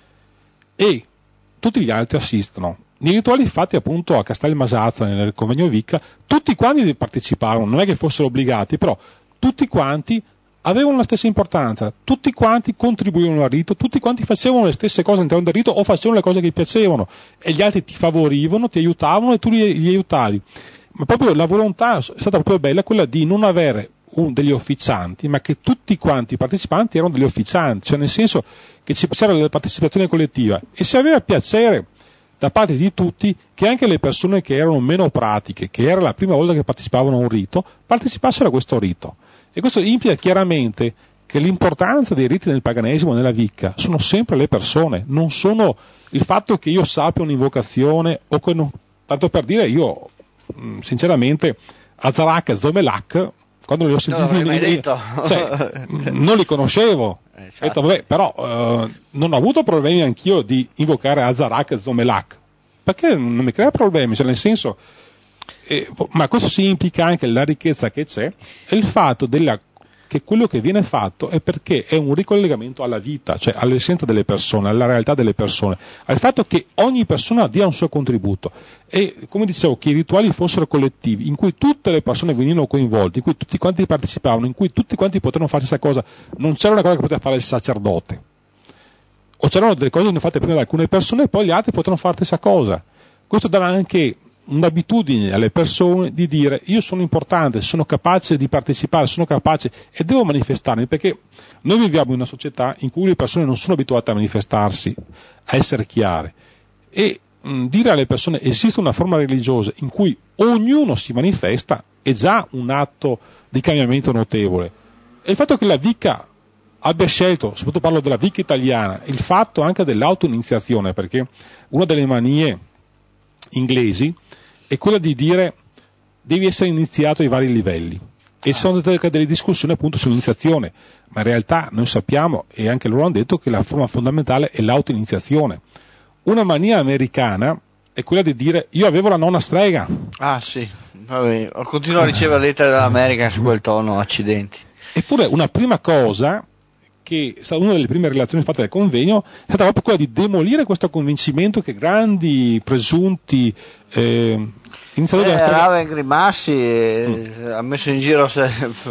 e tutti gli altri assistono. Nei rituali fatti appunto a Castel Masazza nel convegno Vicca, tutti quanti partecipavano, non è che fossero obbligati, però tutti quanti avevano la stessa importanza, tutti quanti contribuivano al rito, tutti quanti facevano le stesse cose all'interno del rito o facevano le cose che gli piacevano e gli altri ti favorivano, ti aiutavano e tu li, li aiutavi. Ma proprio la volontà è stata proprio bella quella di non avere un, degli officianti, ma che tutti quanti i partecipanti erano degli officianti, cioè nel senso che c'era la partecipazione collettiva e si aveva piacere da parte di tutti che anche le persone che erano meno pratiche, che era la prima volta che partecipavano a un rito, partecipassero a questo rito. E questo implica chiaramente che l'importanza dei riti nel paganesimo e nella Vicca sono sempre le persone, non sono il fatto che io sappia un'invocazione o che non, tanto per dire io sinceramente Azarak e Zomelak quando li ho sentiti non, in, cioè, non li conoscevo, eh, certo. Ho detto, vabbè, però eh, non ho avuto problemi anch'io di invocare Azarak e Zomelak, perché non mi crea problemi, cioè nel senso Eh, ma questo si implica anche la ricchezza che c'è e il fatto della, che quello che viene fatto è perché è un ricollegamento alla vita, cioè all'essenza delle persone, alla realtà delle persone, al fatto che ogni persona dia un suo contributo e come dicevo che i rituali fossero collettivi, in cui tutte le persone venivano coinvolte, in cui tutti quanti partecipavano, in cui tutti quanti potevano fare questa cosa, non c'era una cosa che poteva fare il sacerdote o c'erano delle cose fatte prima da alcune persone e poi gli altri potevano fare la stessa cosa. Questo dava anche un'abitudine alle persone di dire io sono importante, sono capace di partecipare, sono capace e devo manifestarmi, perché noi viviamo in una società in cui le persone non sono abituate a manifestarsi, a essere chiare e mh, dire alle persone esiste una forma religiosa in cui ognuno si manifesta è già un atto di cambiamento notevole. E il fatto che la Vicca abbia scelto, soprattutto parlo della Vicca italiana, il fatto anche dell'autoiniziazione, perché una delle manie inglesi è quella di dire devi essere iniziato ai vari livelli e ci sono state delle discussioni appunto sull'iniziazione, ma in realtà noi sappiamo e anche loro hanno detto che la forma fondamentale è l'autoiniziazione. Una mania americana è quella di dire io avevo la nonna strega. Ah sì, vabbè, continuo a ricevere lettere dall'America su quel tono, accidenti. Eppure una prima cosa che è stata una delle prime relazioni fatte del convegno, è stata proprio quella di demolire questo convincimento che grandi presunti eh, iniziatori eh, della storia... Raven Grimassi eh, mm. ha messo in giro se,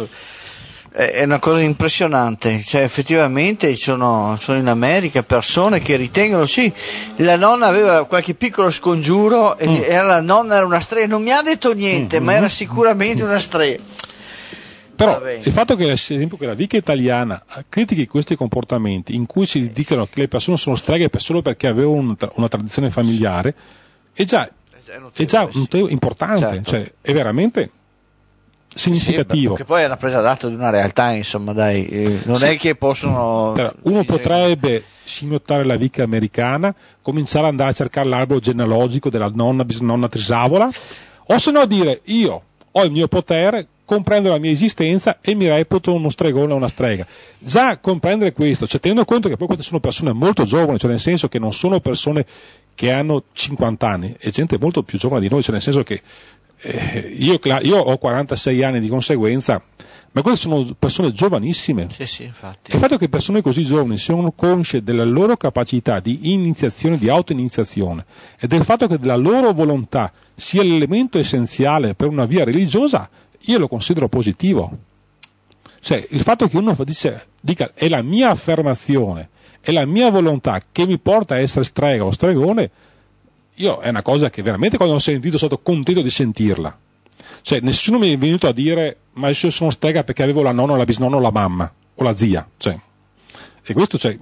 è una cosa impressionante, cioè effettivamente ci sono, sono in America persone che ritengono sì, la nonna aveva qualche piccolo scongiuro e mm. era la nonna era una strega, non mi ha detto niente, mm. ma era sicuramente una strega. Però il fatto che, ad esempio, che la Vicca italiana critichi questi comportamenti in cui si dicono che le persone sono streghe solo perché avevano una tradizione familiare è già, è già notevole, importante, certo. Cioè è veramente significativo. Sì, perché poi è una presa d'atto di una realtà, insomma, dai, eh, non sì. È che possono... Però uno sì, potrebbe scimmiottare la Vicca americana, cominciare ad andare a cercare l'albero genealogico della nonna, bisnonna Trisavola, o se no dire io ho il mio potere, comprendo la mia esistenza e mi reputo uno stregone o una strega. Già comprendere questo, cioè tenendo conto che poi queste sono persone molto giovani, cioè nel senso che non sono persone che hanno cinquanta anni, è gente molto più giovane di noi, cioè nel senso che eh, io, io ho quarantasei anni, di conseguenza ma queste sono persone giovanissime. Sì, sì, infatti. Il fatto che persone così giovani siano consce della loro capacità di iniziazione, di autoiniziazione, e del fatto che la loro volontà sia l'elemento essenziale per una via religiosa, io lo considero positivo. Cioè, il fatto che uno dice, dica, è la mia affermazione, è la mia volontà che mi porta a essere strega o stregone, io è una cosa che veramente quando ho sentito sono stato contento di sentirla. Cioè, nessuno mi è venuto a dire, ma io sono strega perché avevo la nonna, la bisnonna o la mamma, o la zia. Cioè, e questo cioè,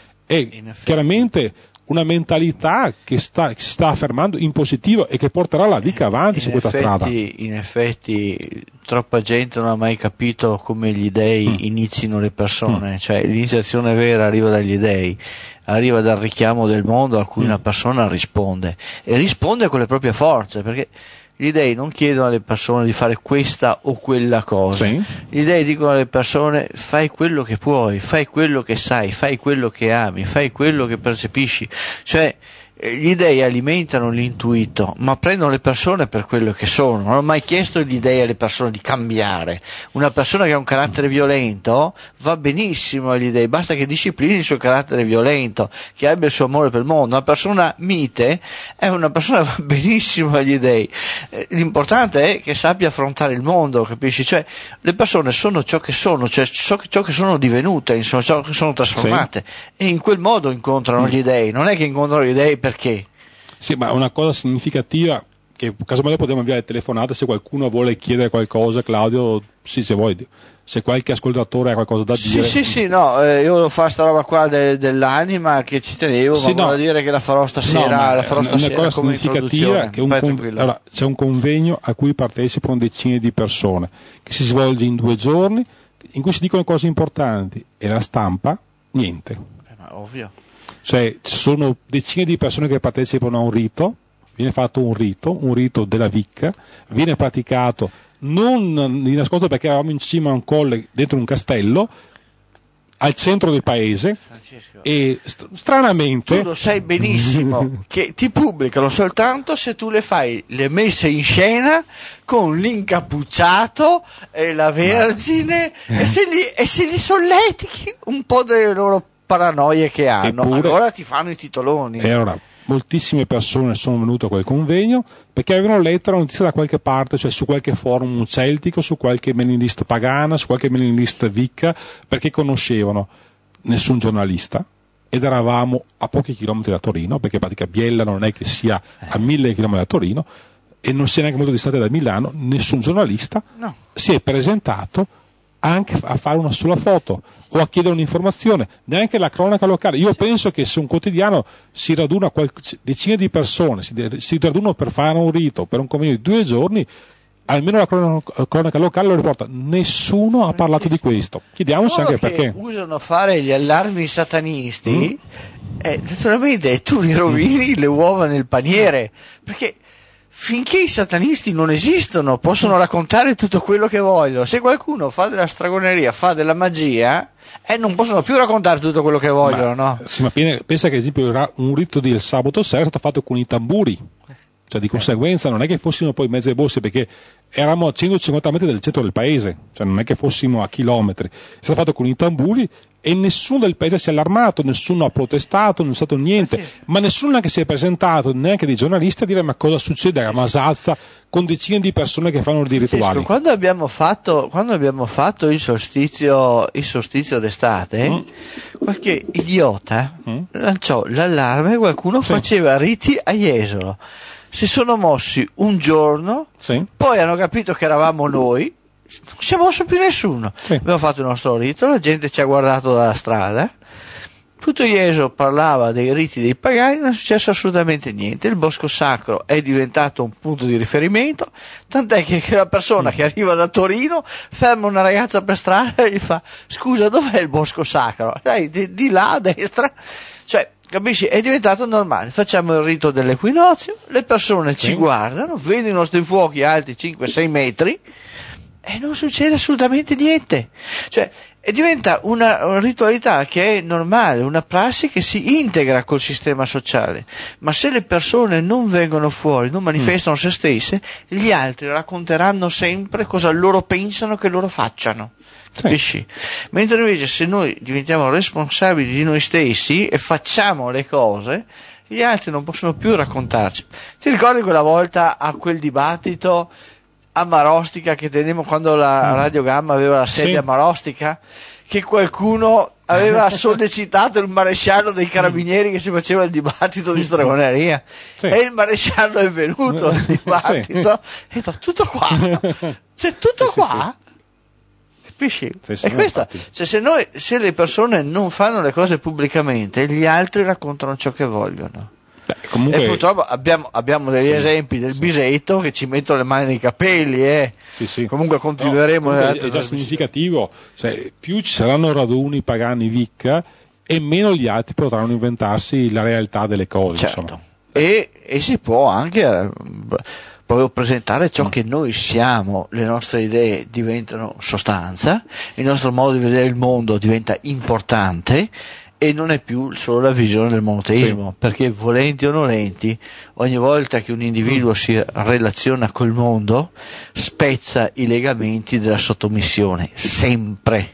è chiaramente una mentalità che, sta, che si sta affermando in positivo e che porterà la vita avanti in su questa effetti, strada. In effetti troppa gente non ha mai capito come gli dei mm. inizino le persone, mm. cioè l'iniziazione vera arriva dagli dei, arriva dal richiamo del mondo a cui mm. una persona risponde, e risponde con le proprie forze, perché gli dei non chiedono alle persone di fare questa o quella cosa, sì. Gli dei dicono alle persone: fai quello che puoi, fai quello che sai, fai quello che ami, fai quello che percepisci. Cioè gli dei alimentano l'intuito, ma prendono le persone per quello che sono. Non ho mai chiesto gli dei alle persone di cambiare. Una persona che ha un carattere violento va benissimo agli dei, basta che disciplini il suo carattere violento, che abbia il suo amore per il mondo. Una persona mite è una persona che va benissimo agli dei. L'importante è che sappia affrontare il mondo, capisci? Cioè le persone sono ciò che sono, cioè ciò che sono divenute, insomma, ciò che sono trasformate, sì. E in quel modo incontrano mm. gli dei. Non è che incontrano gli dei perché? Sì, ma una cosa significativa, che casomai potremmo inviare telefonate se qualcuno vuole chiedere qualcosa, Claudio, sì, se vuoi, se qualche ascoltatore ha qualcosa da dire. Sì, sì, sì, no, eh, io devo fare sta roba qua de, dell'anima che ci tenevo, sì, ma no, vuol dire che la farò stasera, no, la farò stasera una cosa come significativa che un con... allora, c'è un convegno a cui partecipano decine di persone, che si svolge in due giorni, in cui si dicono cose importanti, e la stampa, niente. Eh, ma ovvio. Cioè ci sono decine di persone che partecipano a un rito, viene fatto un rito, un rito della Vicca, viene praticato non di nascosto perché eravamo in cima a un colle dentro un castello, al centro del paese, Francesco, e st- stranamente tu lo sai benissimo che ti pubblicano soltanto se tu le fai le messe in scena con l'incappucciato e la Vergine e se, li, e se li solletichi un po' delle loro paranoie che hanno. Eppure, allora ti fanno i titoloni. E allora moltissime persone sono venute a quel convegno perché avevano letto la notizia da qualche parte, cioè su qualche forum celtico, su qualche mailing list pagana, su qualche mailing list vicca, perché conoscevano nessun giornalista, ed eravamo a pochi chilometri da Torino, perché praticamente Biella non è che sia a mille chilometri da Torino, e non si è neanche molto distante da Milano. Nessun giornalista no. si è presentato anche a fare una sola foto o a chiedere un'informazione, neanche la cronaca locale. Io penso che se un quotidiano si raduna qual- decine di persone, si, de- si radunano per fare un rito, per un convegno di due giorni, almeno la cronaca, cronaca locale lo riporta. Nessuno ha parlato di questo. Chiediamoci anche perché. Usano fare gli allarmi satanisti, mm. eh, naturalmente tu li rovini le uova nel paniere, perché finché i satanisti non esistono possono raccontare tutto quello che vogliono. Se qualcuno fa della stragoneria, fa della magia, eh, non possono più raccontare tutto quello che vogliono, ma, no? Sì, ma pensa che ad esempio un rito del sabato sera è stato fatto con i tamburi, cioè di conseguenza non è che fossimo poi in mezzo ai boschi, perché eravamo a centocinquanta metri del centro del paese, cioè non è che fossimo a chilometri, è stato fatto con i tamburi e nessuno del paese si è allarmato, nessuno ha protestato, non è stato niente, eh sì. ma nessuno neanche si è presentato, neanche dei giornalisti, a dire ma cosa succede a Masazza con decine di persone che fanno dei rituali. Quando abbiamo fatto, quando abbiamo fatto il solstizio, il solstizio d'estate, mm. qualche idiota mm. lanciò l'allarme e qualcuno sì. faceva riti a Jesolo. Si sono mossi un giorno, sì. poi hanno capito che eravamo noi, non si è mosso più nessuno. Sì. Abbiamo fatto il nostro rito, la gente ci ha guardato dalla strada, tutto Jesolo parlava dei riti dei pagani, non è successo assolutamente niente. Il bosco sacro è diventato un punto di riferimento, tant'è che la persona mm. che arriva da Torino ferma una ragazza per strada e gli fa: scusa, dov'è il bosco sacro? Dai, di, di là a destra. Cioè, capisci? È diventato normale. Facciamo il rito dell'equinozio, le persone sì. ci guardano, vedono i nostri fuochi alti cinque sei metri e non succede assolutamente niente. Cioè, e diventa una, una ritualità che è normale, una prassi che si integra col sistema sociale. Ma se le persone non vengono fuori, non manifestano mm. se stesse, gli altri racconteranno sempre cosa loro pensano che loro facciano. capisci? Mentre invece se noi diventiamo responsabili di noi stessi e facciamo le cose, gli altri non possono più raccontarci. Ti ricordi quella volta a quel dibattito a Marostica che tenemmo quando la Radio Gamma aveva la sede sì. a Marostica, che qualcuno aveva sollecitato il maresciallo dei carabinieri che si faceva il dibattito di stregoneria sì. e il maresciallo è venuto al dibattito sì. e detto tutto qua, c'è tutto sì, qua sì, sì. capisci? Sì, sì, e questa, cioè, se, noi, se le persone non fanno le cose pubblicamente, gli altri raccontano ciò che vogliono. Beh, comunque... E purtroppo abbiamo, abbiamo degli sì, esempi del sì. Bisetto che ci mettono le mani nei capelli, eh. Sì, sì. Comunque continueremo. No, comunque è già significativo, cioè, più ci saranno raduni pagani Vicca e meno gli altri potranno inventarsi la realtà delle cose. Certo. E, e si può anche eh, proprio presentare ciò mm. che noi siamo, le nostre idee diventano sostanza, il nostro modo di vedere il mondo diventa importante. E non è più solo la visione del monoteismo, sì. perché volenti o nolenti, ogni volta che un individuo mm. si relaziona col mondo, spezza i legamenti della sottomissione, sempre.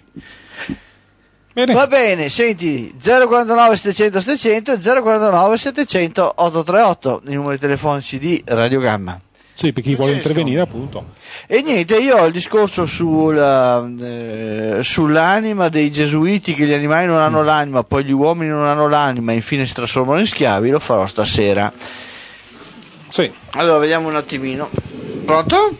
Bene. Va bene, senti, zero quarantanove settecento settecento e zero quarantanove settecento ottocentotrentotto, i numeri telefonici di Radio Gamma. Sì, per chi vuole intervenire appunto. E niente, io ho il discorso sulla, eh, sull'anima dei gesuiti, che gli animali non hanno mm. l'anima, poi gli uomini non hanno l'anima e infine si trasformano in schiavi, lo farò stasera. Sì. Allora, vediamo un attimino. Pronto?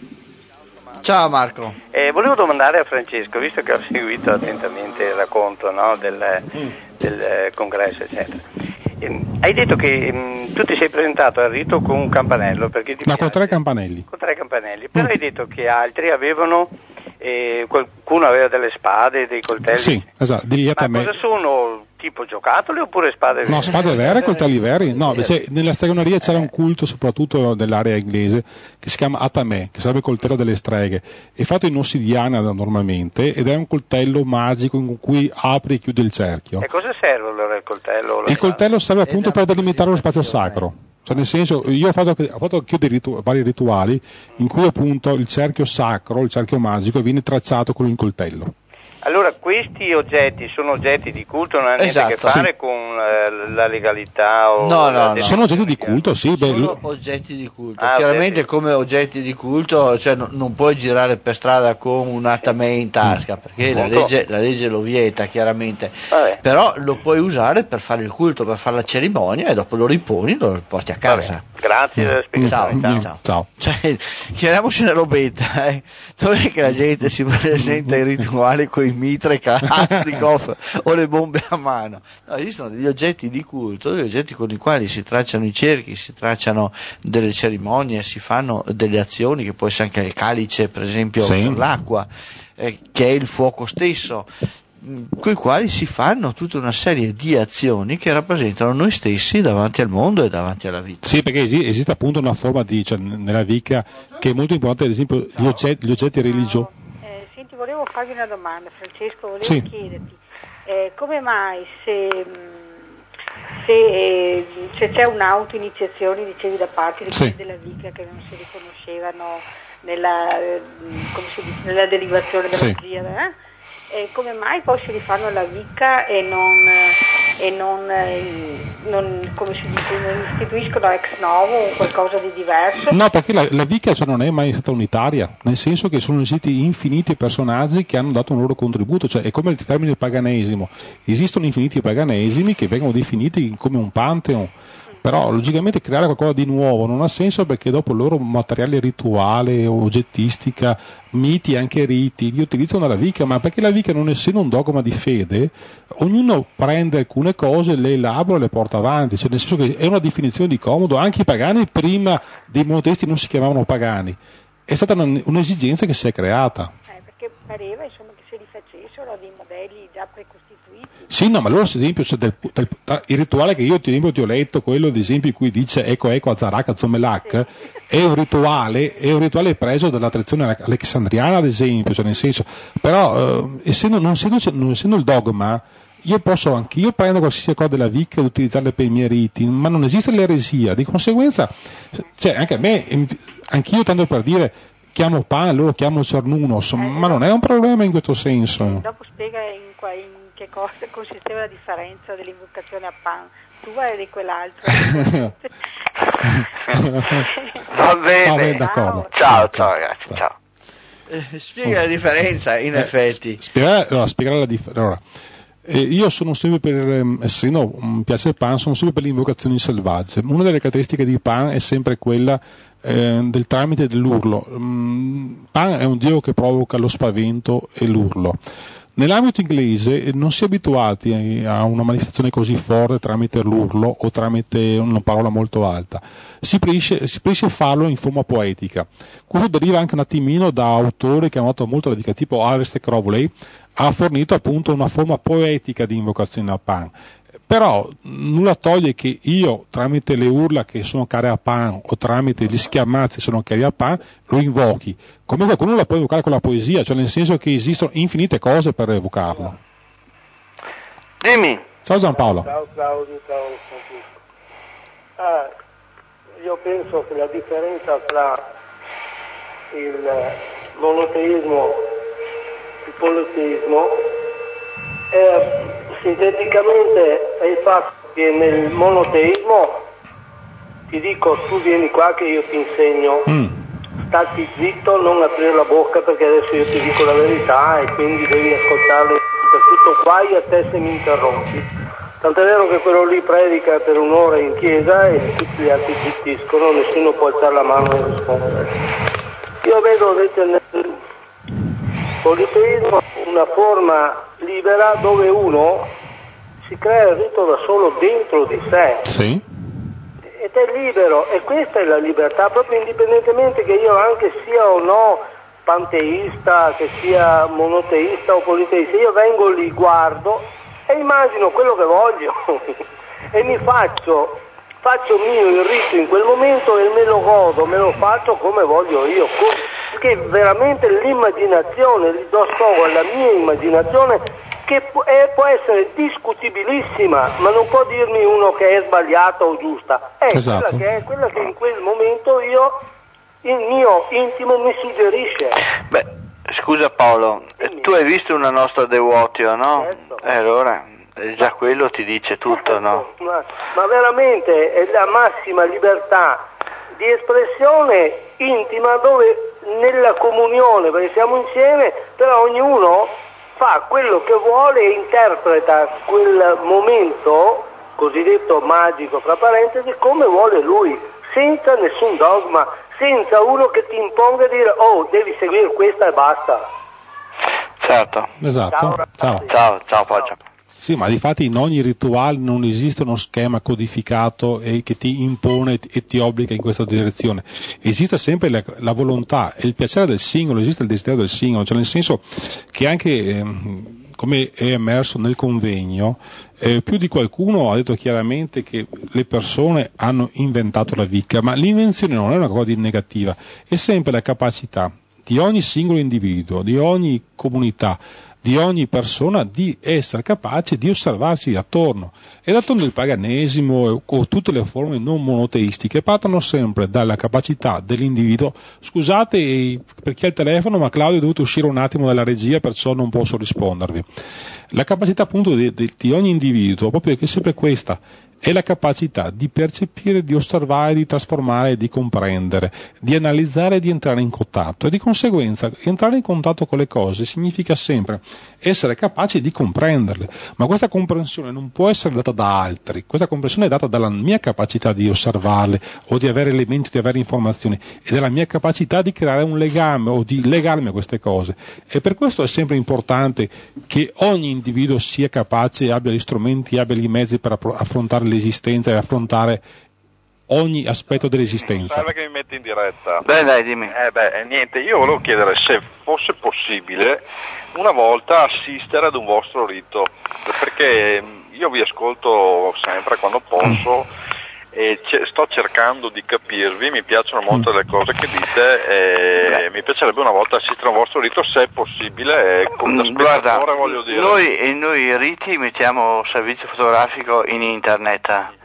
Ciao Marco. Eh, volevo domandare a Francesco, visto che ho seguito attentamente il racconto, no, del, mm. del eh, congresso, eccetera. Eh, hai detto che mh, tu ti sei presentato al rito con un campanello, perché ti no, con tre campanelli. Con tre campanelli, però mm. hai detto che altri avevano, eh, qualcuno aveva delle spade, dei coltelli. Sì, esatto. Ma cosa sono? Tipo giocattoli oppure spade vere? No, spade vere, coltelli veri. No, invece nella stregoneria c'era un culto, soprattutto dell'area inglese, che si chiama Atamè, che sarebbe il coltello delle streghe. È fatto in ossidiana normalmente ed è un coltello magico in cui apri e chiudi il cerchio. E cosa serve allora il coltello? Il coltello serve appunto per delimitare lo spazio sacro. Cioè, nel senso, io ho fatto, ho fatto anch'io dei ritu- vari rituali in cui appunto il cerchio sacro, il cerchio magico, viene tracciato con il coltello. Allora, questi oggetti sono oggetti di culto, non hanno esatto, niente a che fare sì. con eh, la legalità o no, la no, no. Sono oggetti di culto, sì. Sono beh, oggetti di culto. Ah, chiaramente oggetti. come oggetti di culto, cioè no, non puoi girare per strada con un atamè in tasca, perché la legge, la legge lo vieta chiaramente. Vabbè. Però lo puoi usare per fare il culto, per fare la cerimonia e dopo lo riponi, lo porti a casa. Vabbè. Grazie della spiegazione. Ciao, ciao. ciao. Cioè, chiariamoci una robetta, eh. Dov'è che la gente si presenta ai rituali con i mitre, Kalashnikov o le bombe a mano? No, esistono degli oggetti di culto, degli oggetti con i quali si tracciano i cerchi, si tracciano delle cerimonie, si fanno delle azioni, che può essere anche il calice, per esempio, sì. per l'acqua, eh, che è il fuoco stesso, con i quali si fanno tutta una serie di azioni che rappresentano noi stessi davanti al mondo e davanti alla vita. Sì, perché esiste, esiste appunto una forma di, cioè, nella Wicca, che è molto importante, ad esempio gli oggetti, gli oggetti religiosi. Eh, senti, volevo farvi una domanda, Francesco, volevo sì. chiederti eh, come mai se, se, eh, se c'è un'auto-iniziazione, dicevi, da parte di quelli sì. della Wicca che non si riconoscevano nella, eh, come si dice, nella derivazione della sì. magia, eh? E come mai poi si rifanno alla Wicca e non, e non, non, come si dice, non istituiscono ex novo qualcosa di diverso? No, perché la, la Wicca cioè, non è mai stata unitaria, nel senso che sono esistiti infiniti personaggi che hanno dato un loro contributo, cioè è come il termine paganesimo, esistono infiniti paganesimi che vengono definiti come un pantheon. Però logicamente creare qualcosa di nuovo non ha senso, perché dopo il loro materiale rituale, oggettistica, miti, anche riti, li utilizzano la Wicca, ma perché la Wicca, non essendo un dogma di fede, ognuno prende alcune cose, le elabora e le porta avanti, cioè nel senso che è una definizione di comodo. Anche i pagani prima dei monoteisti non si chiamavano pagani, è stata un, un'esigenza che si è creata. Eh, perché pareva insomma che si rifacessero dei modelli già precostituiti. Sì, no, ma loro, ad esempio, cioè del, del, il rituale che io ad esempio ti ho letto, quello ad esempio in cui dice ecco ecco Azarak Azomelak, sì. è un rituale, è un rituale preso dalla tradizione alessandriana, ad esempio, cioè nel senso, però eh, essendo, non, essendo, non essendo il dogma, io posso anche io prendere qualsiasi cosa della Wicca e utilizzarle per i miei riti, ma non esiste l'eresia, di conseguenza, cioè anche a me, anch'io tanto per dire, chiamo Pan, loro chiamano Cernunos, Eh, ma non è un problema in questo senso. Dopo spiega in, qua- in che cosa consisteva la differenza dell'invocazione a Pan. Tu vai di quell'altro. Va bene. Va bene, d'accordo. Ciao, ciao ragazzi, ciao. Eh, spiega la differenza, in Eh, effetti. Spiegare, allora, spiegare la differenza. Allora, eh, io sono sempre per, ehm, essendo mi piace Pan, sono sempre per le invocazioni selvagge. Una delle caratteristiche di Pan è sempre quella eh, del tramite dell'urlo. Mm, Pan è un dio che provoca lo spavento e l'urlo. Nell'ambito inglese non si è abituati a una manifestazione così forte tramite l'urlo o tramite una parola molto alta. Si preferisce, si preferisce farlo in forma poetica. Questo deriva anche un attimino da autori che hanno dato molto la dica, tipo Aleister Crowley ha fornito appunto una forma poetica di invocazione a Pan. Però nulla toglie che io tramite le urla che sono care a Pan o tramite gli schiamazzi che sono cari a Pan lo invochi. Come qualcuno la può evocare con la poesia, cioè nel senso che esistono infinite cose per evocarlo. Dimmi. Ciao Giampaolo. Ciao Claudio, ciao Francisco. Ah, io penso che la differenza tra il monoteismo e il politeismo è sinteticamente è il fatto che nel monoteismo ti dico tu vieni qua che io ti insegno, Mm. stati zitto, non aprire la bocca perché adesso io ti dico la verità e quindi devi ascoltarle, per tutto guai a te se mi interrompi. Tant'è vero che quello lì predica per un'ora in chiesa e tutti gli altri zittiscono, nessuno può alzare la mano e rispondere. Io vedo invece nel politeismo una forma libera dove uno si crea il rito da solo dentro di sé. Sì. Ed è libero, e questa è la libertà, proprio indipendentemente che io anche sia o no panteista, che sia monoteista o politeista, io vengo lì, guardo e immagino quello che voglio e mi faccio, faccio mio il rito in quel momento e me lo godo, me lo faccio come voglio io, perché veramente l'immaginazione, li do sfogo alla mia immaginazione che può, è, può essere discutibilissima, ma non può dirmi uno che è sbagliata o giusta, è, Esatto. quella, che è quella che in quel momento io, il mio intimo mi suggerisce. Beh, scusa Paolo, Dimmi. tu hai visto una nostra Devotio, no? Certo. E allora, eh, già quello ti dice tutto, no? Ma, ma veramente è la massima libertà di espressione intima dove nella comunione, perché siamo insieme, però ognuno fa quello che vuole e interpreta quel momento cosiddetto magico, fra parentesi, come vuole lui, senza nessun dogma, senza uno che ti imponga di dire oh devi seguire questa e basta. Certo. Esatto. Ciao, Ciao. Ciao, ciao Poggio. Sì, ma difatti in ogni rituale non esiste uno schema codificato e che ti impone e ti obbliga in questa direzione. Esiste sempre la, la volontà e il piacere del singolo, esiste il desiderio del singolo, cioè nel senso che anche ehm, come è emerso nel convegno, eh, più di qualcuno ha detto chiaramente che le persone hanno inventato la Wicca, ma l'invenzione non è una cosa di negativa, è sempre la capacità di ogni singolo individuo, di ogni comunità, di ogni persona di essere capace di osservarsi attorno. E d'altronde il paganesimo o tutte le forme non monoteistiche partono sempre dalla capacità dell'individuo. Scusate per chi ha il telefono, ma Claudio è dovuto uscire un attimo dalla regia, perciò non posso rispondervi. La capacità appunto di, di, di ogni individuo, proprio che è sempre questa, è la capacità di percepire, di osservare, di trasformare, di comprendere, di analizzare e di entrare in contatto. E di conseguenza entrare in contatto con le cose significa sempre essere capaci di comprenderle. Ma questa comprensione non può essere data da altri, questa comprensione è data dalla mia capacità di osservarle o di avere elementi, di avere informazioni, e dalla mia capacità di creare un legame o di legarmi a queste cose. E per questo è sempre importante che ogni individuo sia capace e abbia gli strumenti, abbia i mezzi per affrontare l'esistenza e affrontare ogni aspetto dell'esistenza. Salve che mi metti in diretta. Beh dai, dimmi. Eh beh, niente, io volevo chiedere se fosse possibile una volta assistere ad un vostro rito, perché io vi ascolto sempre quando posso e c- sto cercando di capirvi, mi piacciono molto le cose che dite e mi piacerebbe una volta assistere a un vostro rito se è possibile, e con Mm, Guarda, voglio dire. noi, e noi i riti mettiamo servizio fotografico in internet,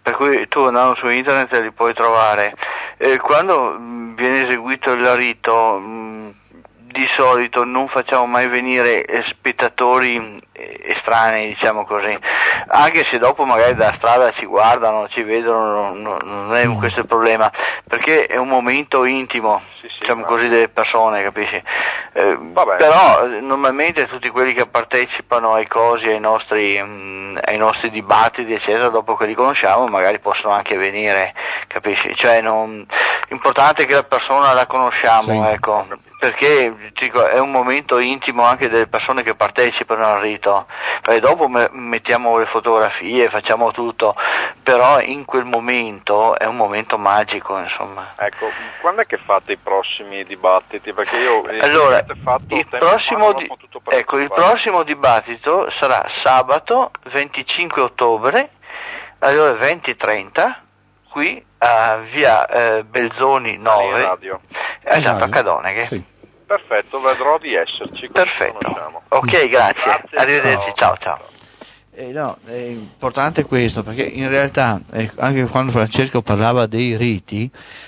per cui tu andando su internet li puoi trovare. Eh, quando mh, viene eseguito il rito, mh, di solito non facciamo mai venire eh, spettatori eh, estranei, diciamo così, anche se dopo magari da strada ci guardano, ci vedono, no, non è questo il problema, perché è un momento intimo, sì, sì, diciamo così, delle persone, capisci? Eh, però eh, normalmente tutti quelli che partecipano ai cosi, ai nostri, mh, ai nostri dibattiti eccetera, dopo che li conosciamo magari possono anche venire, capisci? Cioè non, l'importante è che la persona la conosciamo, sì, ecco, perché dico, è un momento intimo anche delle persone che partecipano al rito, perché dopo me, mettiamo le fotografie, facciamo tutto, però in quel momento è un momento magico, insomma. Ecco, quando è che fate i prossimi dibattiti? Perché io allora, fatto il, prossimo di, ecco, il prossimo dibattito sarà sabato venticinque ottobre alle ore venti e trenta qui a via eh, Belzoni nove, radio. Esatto, a Cadoneghe. Sì. Perfetto, vedrò di esserci. Perfetto. Ok, grazie. grazie. Arrivederci, ciao ciao. ciao. Eh, no, è importante questo, perché in realtà eh, anche quando Francesco parlava dei riti,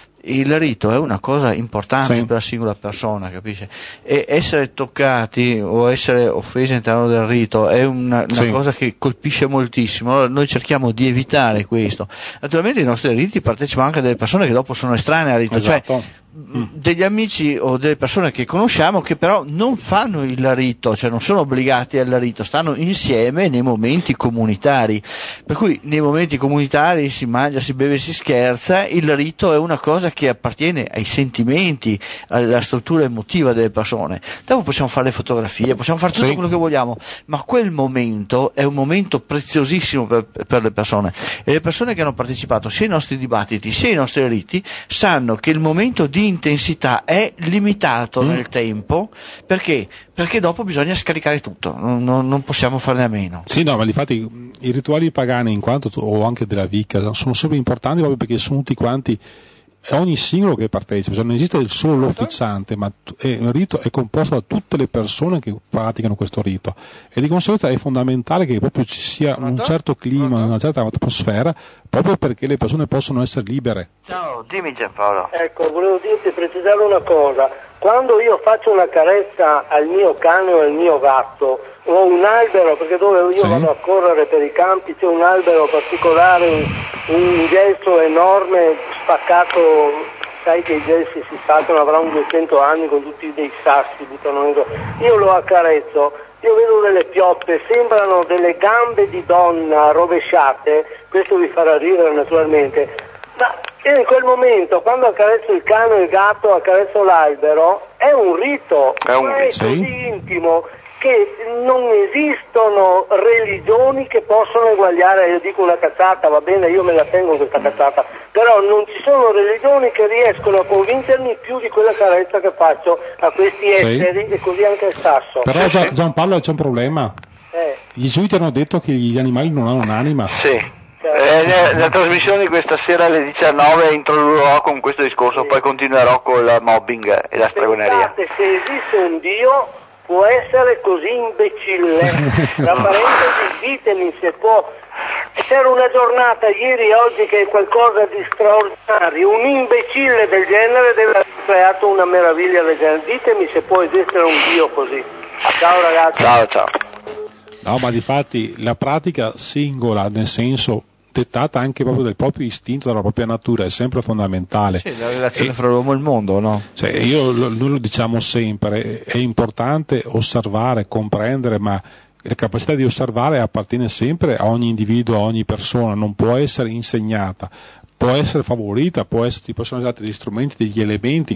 il rito è una cosa importante, sì, per la singola persona, capisce? E essere toccati o essere offesi all'interno del rito è una, una sì. cosa che colpisce moltissimo. Allora noi cerchiamo di evitare questo. Naturalmente i nostri riti partecipano anche delle persone che dopo sono estranee al rito, esatto. cioè degli amici o delle persone che conosciamo che però non fanno il rito, cioè non sono obbligati al rito, stanno insieme nei momenti comunitari, per cui nei momenti comunitari si mangia, si beve, si scherza. Il rito è una cosa che appartiene ai sentimenti, alla struttura emotiva delle persone. Dopo possiamo fare le fotografie, possiamo fare tutto sì. quello che vogliamo, ma quel momento è un momento preziosissimo per, per le persone, e le persone che hanno partecipato sia ai nostri dibattiti sia ai nostri riti sanno che il momento di intensità è limitato mm. nel tempo, perché? Perché dopo bisogna scaricare tutto, non, non, non possiamo farne a meno. Sì, no, ma infatti i rituali pagani, in quanto o anche della Wicca, sono sempre importanti proprio perché sono tutti quanti, ogni singolo che partecipa, cioè non esiste solo l'officiante, ma il rito è composto da tutte le persone che praticano questo rito, e di conseguenza è fondamentale che proprio ci sia un certo clima, una certa atmosfera, proprio perché le persone possono essere libere. Ciao, dimmi Giampaolo. Ecco, volevo dirti, precisare una cosa: quando io faccio una carezza al mio cane o al mio gatto, o un albero, perché dove io sì. vado a correre per i campi c'è un albero particolare, un, un gelso enorme spaccato, sai che i gelsi si spaccano, avranno duecento anni, con tutti dei sassi, buttano dentro. Io lo accarezzo, io vedo delle pioppe, sembrano delle gambe di donna rovesciate, questo vi farà ridere naturalmente, ma io in quel momento, quando accarezzo il cane o il gatto, accarezzo l'albero, è un rito, è, un... è sì. così intimo che non esistono religioni che possono eguagliare. Io dico una cazzata, va bene, io me la tengo questa cazzata, però non ci sono religioni che riescono a convincermi più di quella carezza che faccio a questi esseri, sì. e così anche al sasso. Però Gian, Giampaolo, c'è un problema, eh. gli gesuiti hanno detto che gli animali non hanno un'anima. Sì. Eh, nella trasmissione di questa sera alle diciannove introdurrò con questo discorso, sì. poi continuerò con il mobbing e la stregoneria. Pensate, se esiste un Dio può essere così imbecille? Tra parentesi, ditemi se può. C'era una giornata ieri e oggi che è qualcosa di straordinario, un imbecille del genere deve aver creato una meraviglia del genere. Ditemi se può esistere un Dio così. Ciao ragazzi. Ciao ciao. No, ma difatti la pratica singola, nel senso dettata anche proprio del proprio istinto, dalla propria natura, è sempre fondamentale. Sì, la relazione e, fra l'uomo e il mondo, no? Cioè, io, noi lo diciamo sempre, è importante osservare, comprendere, ma la capacità di osservare appartiene sempre a ogni individuo, a ogni persona, non può essere insegnata, può essere favorita, può essere, ti possono essere degli strumenti, degli elementi,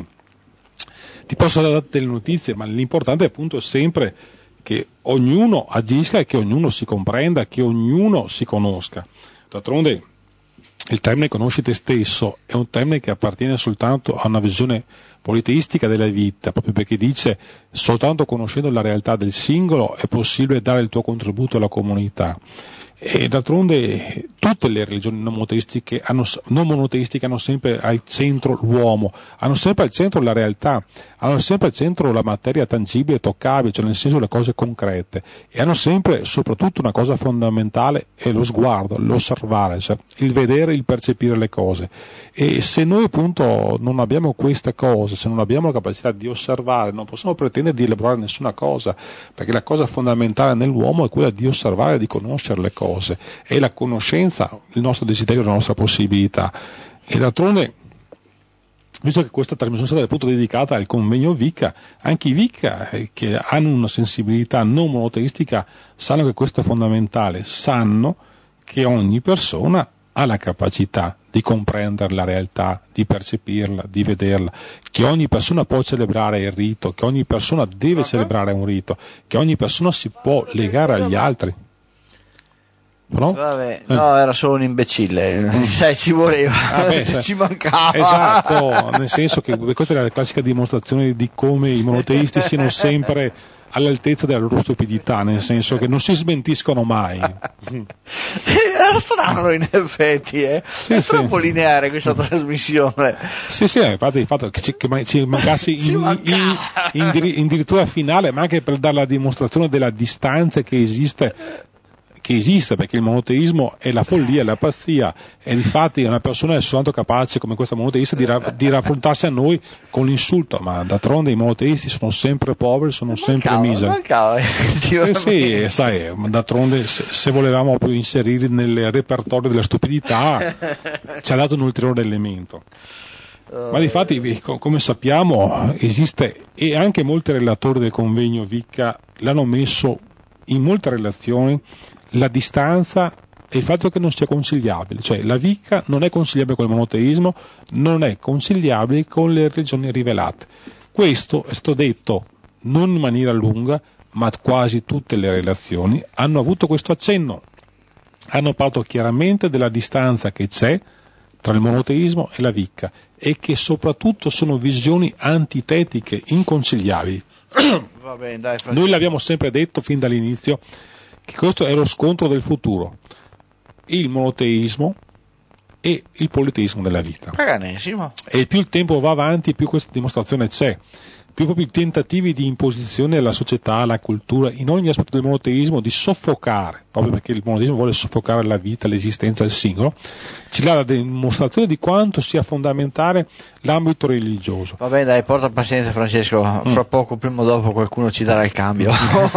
ti possono dare delle notizie, ma l'importante appunto è sempre che ognuno agisca e che ognuno si comprenda, che ognuno si conosca. D'altronde il termine conosci te stesso è un termine che appartiene soltanto a una visione politeistica della vita, proprio perché dice soltanto conoscendo la realtà del singolo è possibile dare il tuo contributo alla comunità. E d'altronde tutte le religioni non monoteistiche hanno, non monoteistiche hanno sempre al centro l'uomo, hanno sempre al centro la realtà, hanno sempre al centro la materia tangibile e toccabile, cioè nel senso le cose concrete, e hanno sempre soprattutto una cosa fondamentale, è lo sguardo, l'osservare, cioè il vedere, il percepire le cose. E se noi appunto non abbiamo queste cose, se non abbiamo la capacità di osservare, non possiamo pretendere di elaborare nessuna cosa, perché la cosa fondamentale nell'uomo è quella di osservare e di conoscere le cose, e la conoscenza, il nostro desiderio, la nostra possibilità. E d'altronde, visto che questa trasmissione è stata appunto dedicata al convegno Wicca, anche i Wicca eh, che hanno una sensibilità non monoteistica sanno che questo è fondamentale, sanno che ogni persona ha la capacità di comprendere la realtà, di percepirla, di vederla, che ogni persona può celebrare il rito, che ogni persona deve celebrare un rito, che ogni persona si può legare agli altri. No? Vabbè, no, era solo un imbecille, sai, ci voleva, ah, beh, ci mancava. Esatto, nel senso che questa è la classica dimostrazione di come i monoteisti siano sempre all'altezza della loro stupidità, nel senso che non si smentiscono mai. Era strano in effetti, eh? Sì, è sì. troppo lineare questa trasmissione. Sì, sì, infatti il fatto che ci, che ci mancassi in, Ci in, in, in addirittura finale, ma anche per dare la dimostrazione della distanza che esiste che esiste, perché il monoteismo è la follia, è la pazzia, e difatti una persona è soltanto capace come questa monoteista di, ra- di raffrontarsi a noi con l'insulto, ma d'altronde i monoteisti sono sempre poveri, sono sempre Mancava, miseri. mancava, Eh sì, sai, d'altronde se, se volevamo più inserire nel repertorio della stupidità ci ha dato un ulteriore elemento. Ma difatti, come sappiamo, esiste, e anche molti relatori del convegno Wicca l'hanno messo in molte relazioni, la distanza e il fatto che non sia conciliabile, cioè la Wicca non è conciliabile con il monoteismo, non è conciliabile con le religioni rivelate. Questo è stato detto non in maniera lunga, ma quasi tutte le relazioni hanno avuto questo accenno, hanno parlato chiaramente della distanza che c'è tra il monoteismo e la Wicca, e che soprattutto sono visioni antitetiche, inconciliabili. Va bene, dai, Noi l'abbiamo sempre detto fin dall'inizio che questo è lo scontro del futuro, il monoteismo e il politeismo della vita. Paganesimo. E più il tempo va avanti, più questa dimostrazione c'è, più proprio i tentativi di imposizione alla società, alla cultura, in ogni aspetto del monoteismo, di soffocare, proprio perché il monoteismo vuole soffocare la vita, l'esistenza del singolo, ci dà la dimostrazione di quanto sia fondamentale l'ambito religioso. Va bene, dai, porta pazienza Francesco, Mm. fra poco, prima o dopo, qualcuno ci darà il cambio.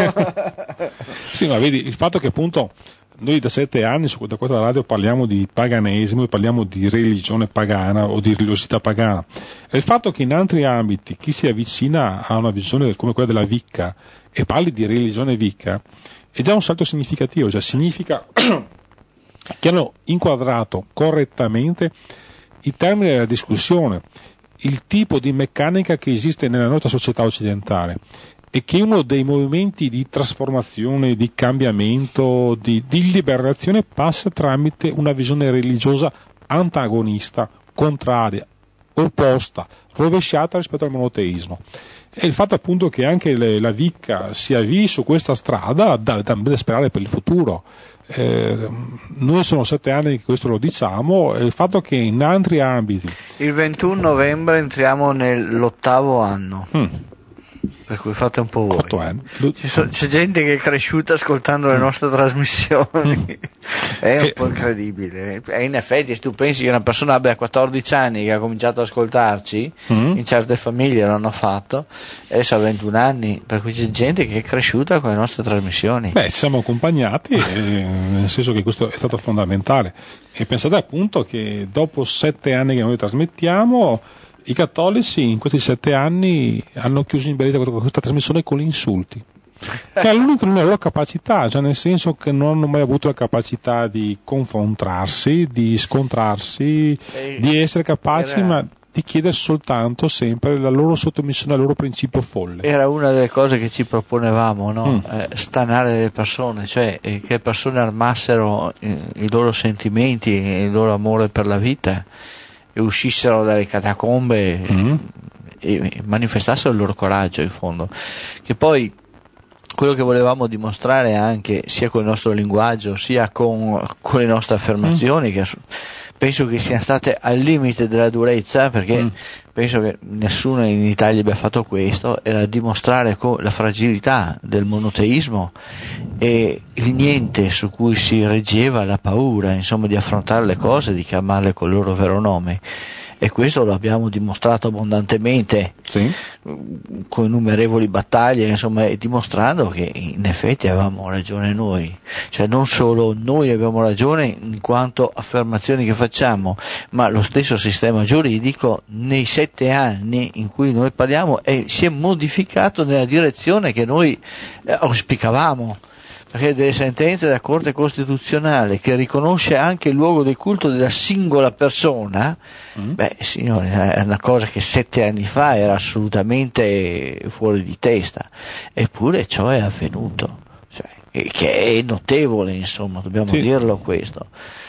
Sì, ma vedi, il fatto che appunto noi da sette anni su da questa radio parliamo di paganesimo e parliamo di religione pagana o di religiosità pagana, e il fatto che in altri ambiti chi si avvicina a una visione come quella della Wicca e parli di religione Wicca è già un salto significativo, cioè significa che hanno inquadrato correttamente i termini della discussione, il tipo di meccanica che esiste nella nostra società occidentale, e che uno dei movimenti di trasformazione, di cambiamento, di, di liberazione passa tramite una visione religiosa antagonista, contraria, opposta, rovesciata rispetto al monoteismo. E il fatto appunto che anche le, la Wicca si avvii su questa strada da, da, da sperare per il futuro. Eh, noi sono sette anni che questo lo diciamo, e il fatto che in altri ambiti... Il ventuno novembre entriamo nell'ottavo anno. Mm. Per cui fate un po' voi. Otto anni. Ci so, c'è gente che è cresciuta ascoltando le nostre trasmissioni, è un Eh. po' incredibile. E in effetti, se tu pensi che una persona abbia quattordici anni che ha cominciato ad ascoltarci, Mm. in certe famiglie l'hanno fatto, e adesso ha ventuno anni, per cui c'è gente che è cresciuta con le nostre trasmissioni. Beh, ci siamo accompagnati, eh, nel senso che questo è stato fondamentale. E pensate appunto che dopo sette anni che noi trasmettiamo, i cattolici in questi sette anni hanno chiuso in bellezza questa, questa trasmissione con gli insulti, che è l'unica non è la loro capacità, cioè nel senso che non hanno mai avuto la capacità di confrontarsi, di scontrarsi, E- di essere capaci, era- ma di chiedere soltanto sempre la loro sottomissione al loro principio folle. Era una delle cose che ci proponevamo, no? Mm. Eh, stanare le persone, cioè eh, che le persone armassero eh, i loro sentimenti, il loro amore per la vita, e uscissero dalle catacombe Mm. e manifestassero il loro coraggio in fondo, che poi quello che volevamo dimostrare anche sia con il nostro linguaggio sia con, con le nostre affermazioni, mm. che penso che siano state al limite della durezza, perché mm. penso che nessuno in Italia abbia fatto questo, era dimostrare con la fragilità del monoteismo e il niente su cui si reggeva la paura, insomma, di affrontare le cose, di chiamarle col loro vero nome. E questo lo abbiamo dimostrato abbondantemente, sì. con innumerevoli battaglie, insomma, e dimostrando che in effetti avevamo ragione noi, cioè non solo noi abbiamo ragione in quanto affermazioni che facciamo, ma lo stesso sistema giuridico nei sette anni in cui noi parliamo è, si è modificato nella direzione che noi eh, auspicavamo. Perché delle sentenze della Corte Costituzionale che riconosce anche il luogo del culto della singola persona, mm. beh signori, è una cosa che sette anni fa era assolutamente fuori di testa, eppure ciò è avvenuto, cioè, che è notevole, insomma, dobbiamo sì. dirlo questo.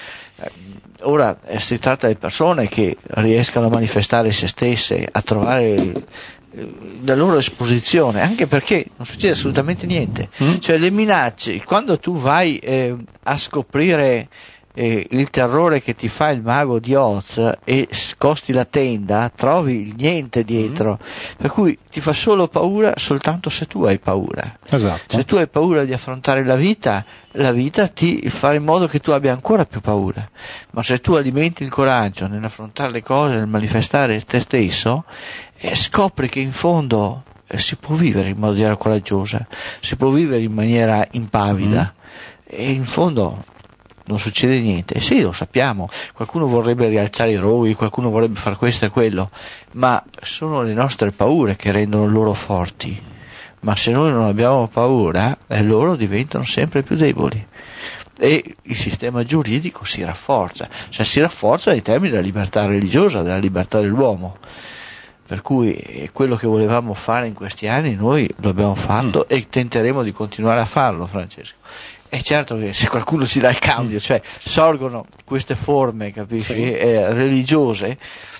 Ora eh, si tratta di persone che riescano a manifestare se stesse, a trovare la loro esposizione, anche perché non succede assolutamente niente, mm. cioè le minacce, quando tu vai eh, a scoprire eh, il terrore che ti fa il mago di Oz e scosti la tenda, trovi il niente dietro, mm. per cui ti fa solo paura soltanto se tu hai paura. Esatto. Se tu hai paura di affrontare la vita, la vita ti fa in modo che tu abbia ancora più paura, ma se tu alimenti il coraggio nell'affrontare le cose, nel manifestare te stesso, e scopri che in fondo eh, si può vivere in maniera coraggiosa, si può vivere in maniera impavida, mm. e in fondo non succede niente. Sì, lo sappiamo, qualcuno vorrebbe rialzare i roghi, qualcuno vorrebbe fare questo e quello, ma sono le nostre paure che rendono loro forti, ma se noi non abbiamo paura, eh, loro diventano sempre più deboli e il sistema giuridico si rafforza, cioè si rafforza nei termini della libertà religiosa, della libertà dell'uomo. Per cui quello che volevamo fare in questi anni noi lo abbiamo fatto mm. e tenteremo di continuare a farlo, Francesco. È certo che se qualcuno si dà il cambio, mm. cioè sorgono queste forme, capisci, sì. eh, religiose,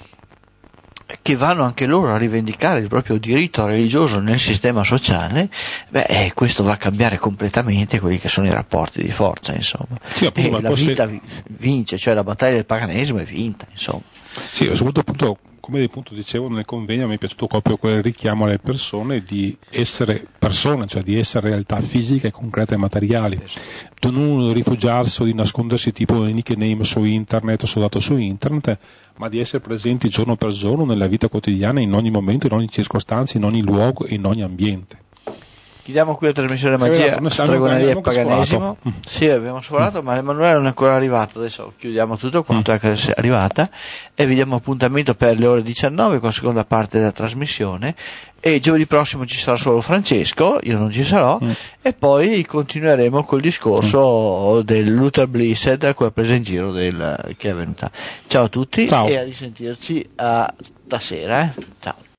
che vanno anche loro a rivendicare il proprio diritto religioso nel sistema sociale, beh, eh, questo va a cambiare completamente quelli che sono i rapporti di forza, insomma. Sì, appunto, e la vita se... vince, cioè la battaglia del paganesimo è vinta, insomma. Sì, soprattutto appunto, come appunto dicevo nel convegno, mi è piaciuto proprio quel richiamo alle persone di essere persone, cioè di essere realtà fisiche, concrete e materiali, di non rifugiarsi o di nascondersi tipo nickname su internet o soldato su internet, ma di essere presenti giorno per giorno nella vita quotidiana, in ogni momento, in ogni circostanza, in ogni luogo e in ogni ambiente. Chiudiamo qui la trasmissione Magia, Stregoneria e Paganesimo. Sì, abbiamo sforato, mm. ma Emanuele non è ancora arrivato. Adesso chiudiamo tutto quanto mm. è arrivata e vi diamo appuntamento per le ore diciannove con la seconda parte della trasmissione. E giovedì prossimo ci sarà solo Francesco, io non ci sarò, mm. e poi continueremo col discorso mm. del Luther Blissed, quella presa in giro del, che è venuta. Ciao a tutti. Ciao. E a risentirci a stasera. Eh. Ciao.